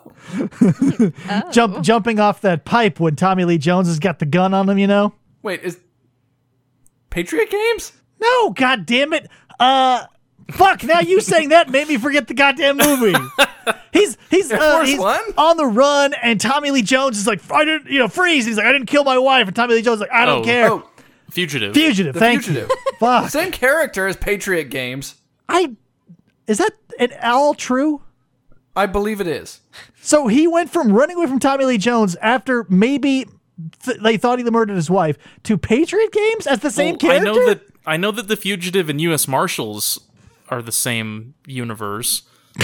Jumping off that pipe when Tommy Lee Jones has got the gun on him, you know? Wait, is Patriot Games? No, god damn it. Fuck, now you saying that made me forget the goddamn movie. He's on the run and Tommy Lee Jones is like, I didn't, freeze. He's like, I didn't kill my wife. And Tommy Lee Jones is like, I don't care. Oh, Fugitive. Thank you. Fuck. Same character as Patriot Games. Is that all true? I believe it is. So he went from running away from Tommy Lee Jones after maybe they thought he murdered his wife to Patriot Games as the same character? I know that The Fugitive and U.S. Marshals are the same universe.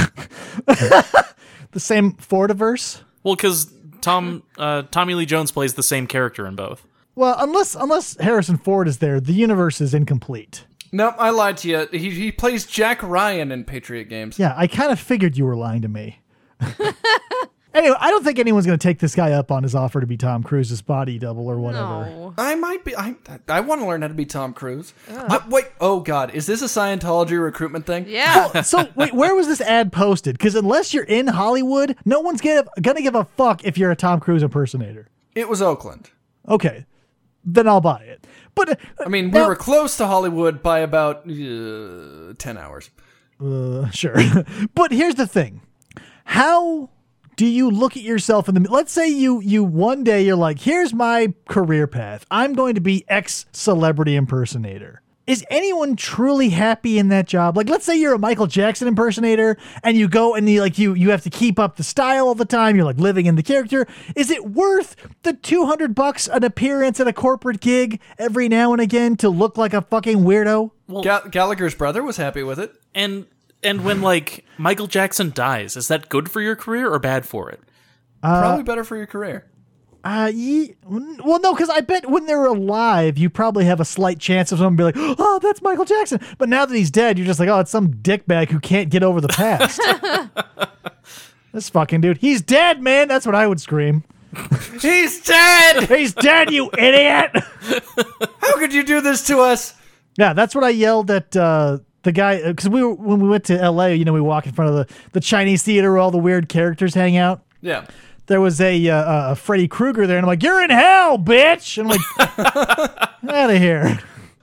The same Fordiverse? Well, because Tommy Lee Jones plays the same character in both. Well, unless Harrison Ford is there, the universe is incomplete. Nope, I lied to you. He plays Jack Ryan in Patriot Games. Yeah, I kind of figured you were lying to me. Anyway, I don't think anyone's going to take this guy up on his offer to be Tom Cruise's body double or whatever. No. I might be. I want to learn how to be Tom Cruise. Wait, oh God, is this a Scientology recruitment thing? Yeah. So, wait, where was this ad posted? Because unless you're in Hollywood, no one's going to give a fuck if you're a Tom Cruise impersonator. It was Oakland. Okay, then I'll buy it. But I mean, we were close to Hollywood by about 10 hours. Sure. But here's the thing. How do you look at yourself in the... Let's say you one day you're like, here's my career path. I'm going to be X celebrity impersonator. Is anyone truly happy in that job? Like, let's say you're a Michael Jackson impersonator and you go and you have to keep up the style all the time. You're like living in the character. Is it worth the $200 an appearance at a corporate gig every now and again to look like a fucking weirdo? Well, Gallagher's brother was happy with it. And when like Michael Jackson dies, is that good for your career or bad for it? Probably better for your career. Well, no, because I bet when they're alive, you probably have a slight chance of someone being like, oh, that's Michael Jackson. But now that he's dead, you're just like, oh, it's some dickbag who can't get over the past. This fucking dude. He's dead, man. That's what I would scream. He's dead! He's dead, you idiot! How could you do this to us? Yeah, that's what I yelled at the guy, because when we went to LA, we walk in front of the Chinese theater where all the weird characters hang out. Yeah. There was a Freddy Krueger there, and I'm like, "You're in hell, bitch!" And I'm like, out of here.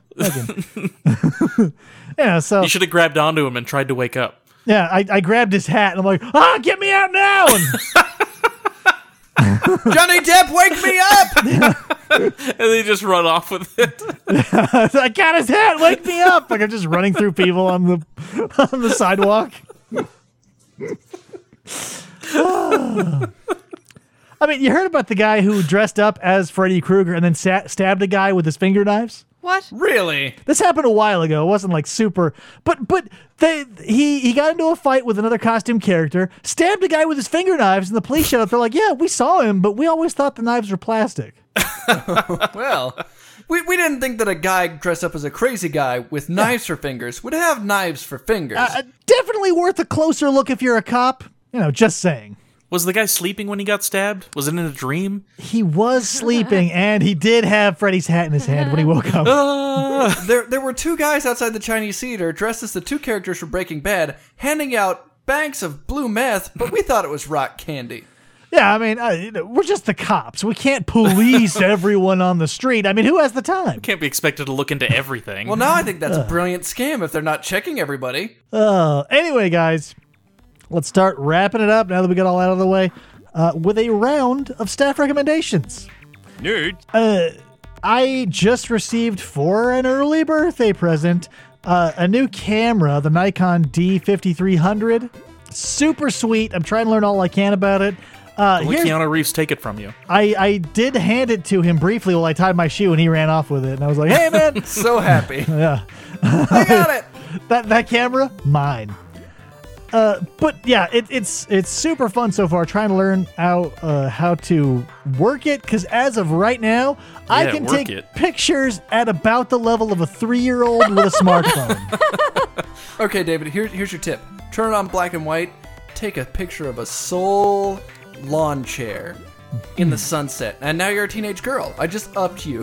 Yeah, so You should have grabbed onto him and tried to wake up. yeah, I grabbed his hat, and I'm like, get me out now! And Johnny Depp, wake me up! And they just run off with it. I got his hat, wake me up! Like I'm just running through people on the sidewalk. I mean, you heard about the guy who dressed up as Freddy Krueger and then stabbed a guy with his finger knives? What? Really? This happened a while ago. It wasn't like super, but he got into a fight with another costume character, stabbed a guy with his finger knives, and the police showed up. They're like, "Yeah, we saw him, but we always thought the knives were plastic." Well, we didn't think that a guy dressed up as a crazy guy with knives for fingers would have knives for fingers. Definitely worth a closer look if you're a cop. Just saying. Was the guy sleeping when he got stabbed? Was it in a dream? He was sleeping, and he did have Freddy's hat in his hand when he woke up. There were two guys outside the Chinese theater dressed as the two characters from Breaking Bad, handing out banks of blue meth, but we thought it was rock candy. Yeah, I mean, we're just the cops. We can't police everyone on the street. I mean, who has the time? Can't be expected to look into everything. Well, now I think that's a brilliant scam if they're not checking everybody. Anyway, guys, let's start wrapping it up now that we got all out of the way with a round of staff recommendations. Nerd. I just received for an early birthday present a new camera, the Nikon D5300. Super sweet. I'm trying to learn all I can about it. Will Keanu Reeves take it from you? I did hand it to him briefly while I tied my shoe, and he ran off with it. And I was like, "Hey, man!" So happy. Yeah, I got it. that camera, mine. But yeah, it's super fun so far. Trying to learn how to work it, because as of right now, I can take pictures at about the level of a 3-year-old with a smartphone. Okay, David, here's your tip. Turn it on black and white. Take a picture of a Seoul lawn chair in the sunset. And now you're a teenage girl. I just upped you.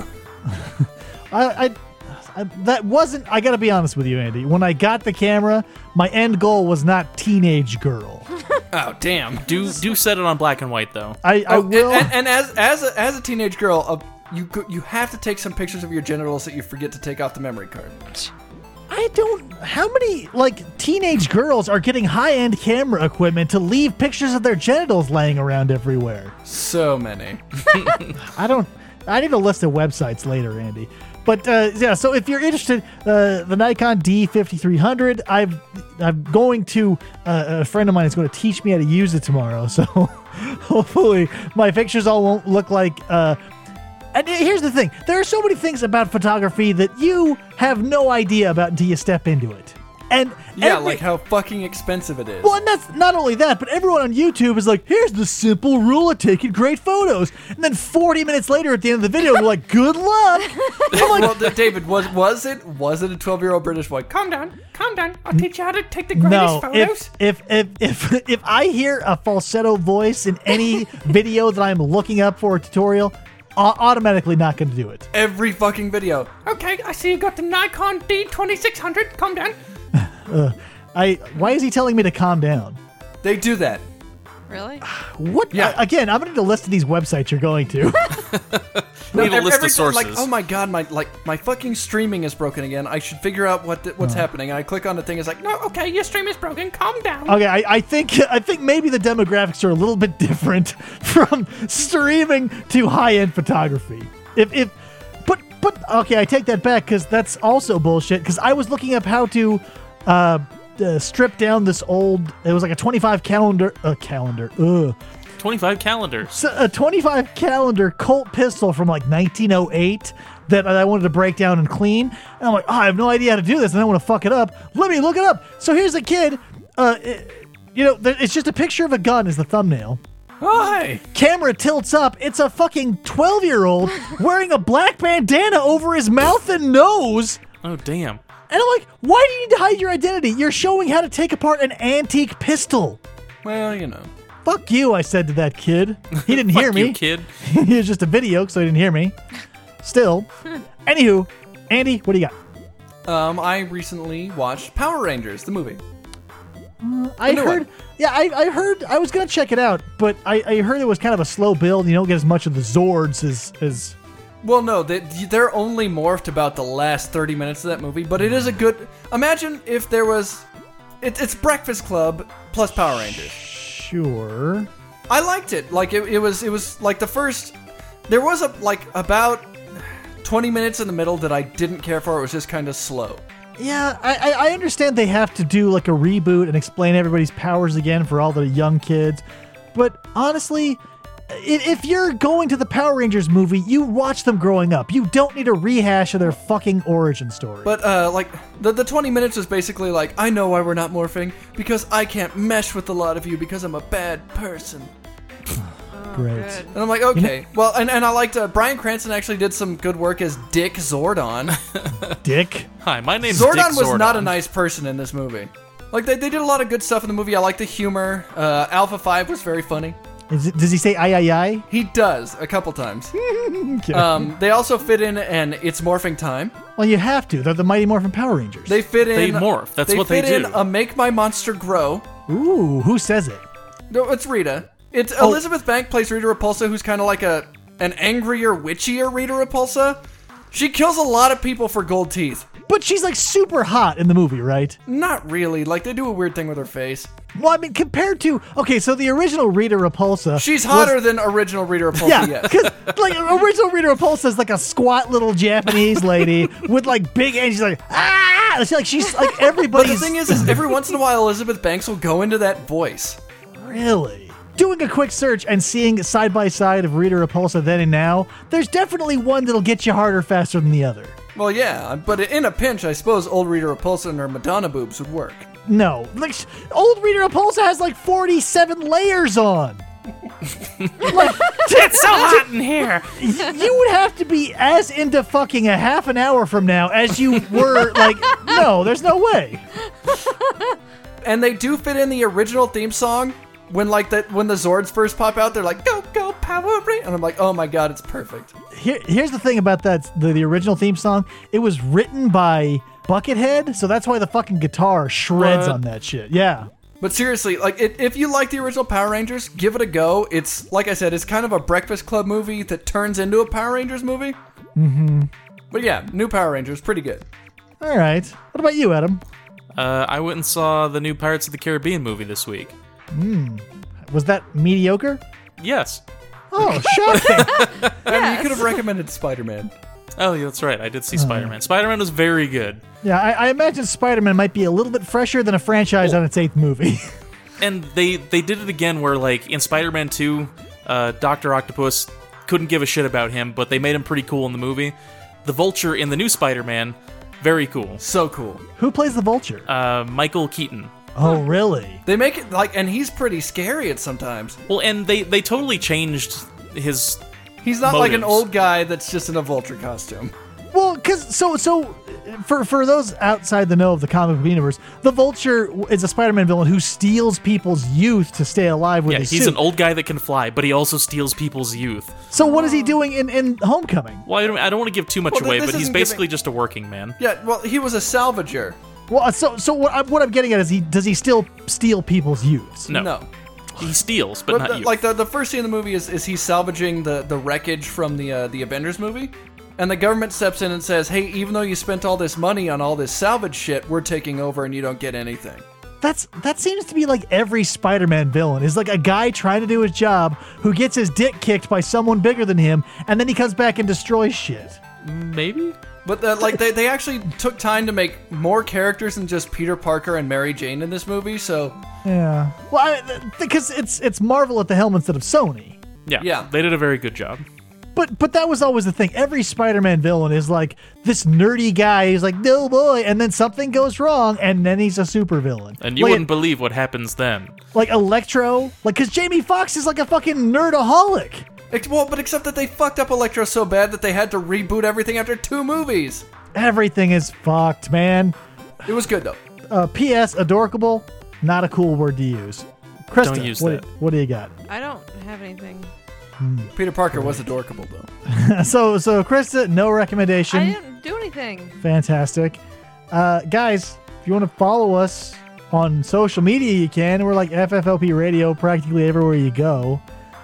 That wasn't, I gotta be honest with you, Andy. When I got the camera, my end goal was not teenage girl. Oh, damn. Do set it on black and white, though. I will. And as a teenage girl, you have to take some pictures of your genitals that you forget to take off the memory card. How many, teenage girls are getting high-end camera equipment to leave pictures of their genitals laying around everywhere? So many. I need a list of websites later, Andy. But, yeah, so if you're interested, the Nikon D5300, I'm going to, a friend of mine is going to teach me how to use it tomorrow, so hopefully my pictures all won't look like, and here's the thing. There are so many things about photography that you have no idea about until you step into it. And yeah, like how fucking expensive it is. Well, and that's not only that, but everyone on YouTube is like, "Here's the simple rule of taking great photos." And then 40 minutes later at the end of the video, they're like, "Good luck." I'm like, well, David, was it a 12-year-old British boy? Calm down. I'll teach you how to take the greatest photos. If I hear a falsetto voice in any video that I'm looking up for a tutorial, automatically not going to do it. Every fucking video. Okay, I see you got the Nikon D2600. Calm down. Why is he telling me to calm down? They do that. Really? What? Yeah. Again, I'm going to need a list of these websites you're going to. We need a list of sources. Like, oh my god, my fucking streaming is broken again. I should figure out what's happening. And I click on the thing. It's like, no, Okay, your stream is broken. Calm down. Okay, I think maybe the demographics are a little bit different from streaming to high-end photography. But okay, I take that back, because that's also bullshit. Because I was looking up how to strip down this old. It was like a 25 calendar. 25 calendars. So a 25 caliber Colt pistol from like 1908 that I wanted to break down and clean. And I'm like, I have no idea how to do this, and I don't want to fuck it up. Let me look it up. So here's a kid. It's just a picture of a gun as the thumbnail. Why? Camera tilts up. It's a fucking 12-year-old wearing a black bandana over his mouth and nose. Oh, damn. And I'm like, why do you need to hide your identity? You're showing how to take apart an antique pistol. Well, Fuck you, I said to that kid. He didn't hear Fuck me. you, kid. He was just a video, so he didn't hear me. Still. Anywho, Andy, what do you got? I recently watched Power Rangers, the movie. I new heard. one. Yeah, I heard. I was gonna check it out, but I heard it was kind of a slow build. You don't get as much of the Zords as. Well, no, they're only morphed about the last 30 minutes of that movie, but it is a good... Imagine if there was... It's Breakfast Club plus Power Rangers. Sure. I liked it. Like, it was like the first... There was about 20 minutes in the middle that I didn't care for. It was just kind of slow. Yeah, I understand they have to do like a reboot and explain everybody's powers again for all the young kids, but honestly, if you're going to the Power Rangers movie, you watch them growing up. You don't need a rehash of their fucking origin story. But, like, the 20 minutes was basically like, I know why we're not morphing, because I can't mesh with a lot of you because I'm a bad person. Great. Good. And I'm like, okay. Well, and I liked, Bryan Cranston actually did some good work as Dick Zordon. Dick. Hi, my name's Zordon Dick was Zordon. not a nice person in this movie. Like, they did a lot of good stuff in the movie. I like the humor. Alpha 5 was very funny. Does he say aye? He does, a couple times. Okay. They also fit in an It's Morphing Time. Well, you have to. They're the Mighty Morphin Power Rangers. They fit in... They morph. That's what they fit in do. a Make My Monster Grow. Ooh, who says it? No, it's Rita. It's Elizabeth Banks plays Rita Repulsa, who's kind of like an angrier, witchier Rita Repulsa. She kills a lot of people for gold teeth. But she's like super hot in the movie, right? Not really. Like, they do a weird thing with her face. Well, I mean, compared to... Okay, so the original Rita Repulsa... She's hotter than original Rita Repulsa, Yeah, yes. because like original Rita Repulsa is like a squat little Japanese lady with like big, and she's like, ah! She's like But everybody's... the thing is every once in a while, Elizabeth Banks will go into that voice. Really? Doing a quick search and seeing side by side of Rita Repulsa then and now, there's definitely one that'll get you harder faster than the other. Well, yeah, but in a pinch, I suppose old Rita Repulsa and her Madonna boobs would work. No, like old Rita Repulsa has like 47 layers on. It's so hot in here. You would have to be as into fucking a half an hour from now as you were like, no, there's no way. And they do fit in the original theme song. When when the Zords first pop out, they're like, "Go go Power Rangers," and I'm like, "Oh my god, it's perfect." Here's the thing about that: the original theme song. It was written by Buckethead, so that's why the fucking guitar shreds What? on that shit. Yeah. But seriously, like, if you like the original Power Rangers, give it a go. It's like I said, it's kind of a Breakfast Club movie that turns into a Power Rangers movie. Mm-hmm. But yeah, new Power Rangers, pretty good. All right. What about you, Adam? I went and saw the new Pirates of the Caribbean movie this week. Was that mediocre? Yes. Oh, shocking. I mean, you could have recommended Spider-Man. Oh, yeah, that's right. I did see Spider-Man. Spider-Man was very good. Yeah, I imagine Spider-Man might be a little bit fresher than a franchise on its 8th movie. And they did it again where, like, in Spider-Man 2, Dr. Octopus couldn't give a shit about him, but they made him pretty cool in the movie. The Vulture in the new Spider-Man, very cool. So cool. Who plays the Vulture? Michael Keaton. Oh, really? They make it like, and he's pretty scary at sometimes. Well, and they totally changed his... He's not like an Motives. old guy that's just in a Vulture costume. Well, because for those outside the know of the comic book universe, the Vulture is a Spider-Man villain who steals people's youth to stay alive with Yeah, his he's suit. an old guy that can fly, but he also steals people's youth. So what is he doing in Homecoming? Well, I don't want to give too much Well, away, this but he's isn't basically just a working man. Yeah, well, he was a salvager. Well, so what I'm getting at is does he still steal people's youths? No. He steals, but not youth. Like the first scene in the movie is he's salvaging the wreckage from the Avengers movie, and the government steps in and says, "Hey, even though you spent all this money on all this salvage shit, we're taking over and you don't get anything." That seems to be like every Spider-Man villain is like a guy trying to do his job who gets his dick kicked by someone bigger than him, and then he comes back and destroys shit. Maybe? But they actually took time to make more characters than just Peter Parker and Mary Jane in this movie, so Yeah. Well, because it's Marvel at the helm instead of Sony. Yeah. They did a very good job. But that was always the thing. Every Spider-Man villain is like this nerdy guy who's like, no boy, and then something goes wrong, and then he's a supervillain. And you like, wouldn't believe what happens then. like Electro, like because Jamie Foxx is like a fucking nerdaholic. Well, but except that they fucked up Electro so bad that they had to reboot everything after 2 movies. Everything is fucked, man. It was good though. P.S. Adorkable, not a cool word to use. Krista, Don't use what, that. what do you got? I don't have anything. Peter Parker was adorkable, though. So Krista, no recommendation. I didn't do anything. Fantastic. Guys, if you want to follow us on social media, you can. We're like FFLP Radio practically everywhere you go.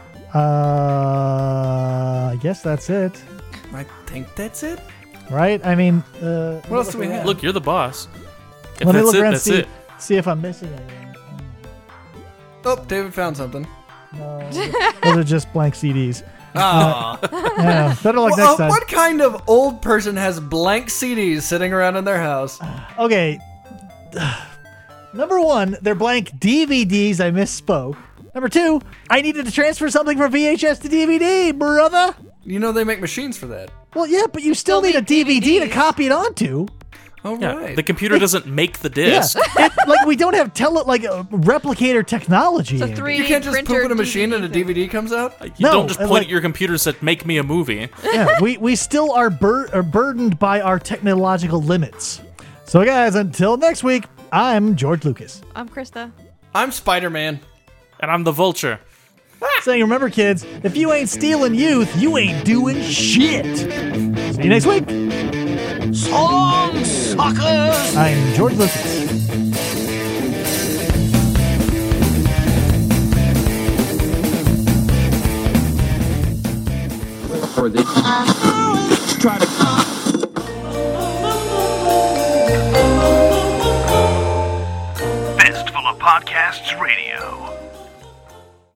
I guess that's it, I think that's it. right? I mean, What else do we have? Look, you're the boss. If let me that's look it, around that's see, it. see if I'm missing anything. Oh, David found something. No, those are just blank CDs. Ah. Yeah, better luck next time. What kind of old person has blank CDs sitting around in their house? Okay. Number one, they're blank DVDs. I misspoke. Number two, I needed to transfer something from VHS to DVD, brother. You know they make machines for that. Well, yeah, but you still need a DVD to DVDs. copy it onto. Oh, Yeah, right. the computer doesn't make the disc. Yeah, like we don't have replicator technology. It's a Andy. 3D You can't just printer poop in a machine and a thing. DVD comes out? You No, don't just point like- at your computer and say, make me a movie. Yeah, we still are burdened by our technological limits. So, guys, until next week, I'm George Lucas. I'm Krista. I'm Spider-Man. And I'm the vulture. Saying, remember, kids, if you ain't stealing youth, you ain't doing shit. See you next week. So long, suckers! I'm George Lucas. For the try to Fistful of Podcasts Radio.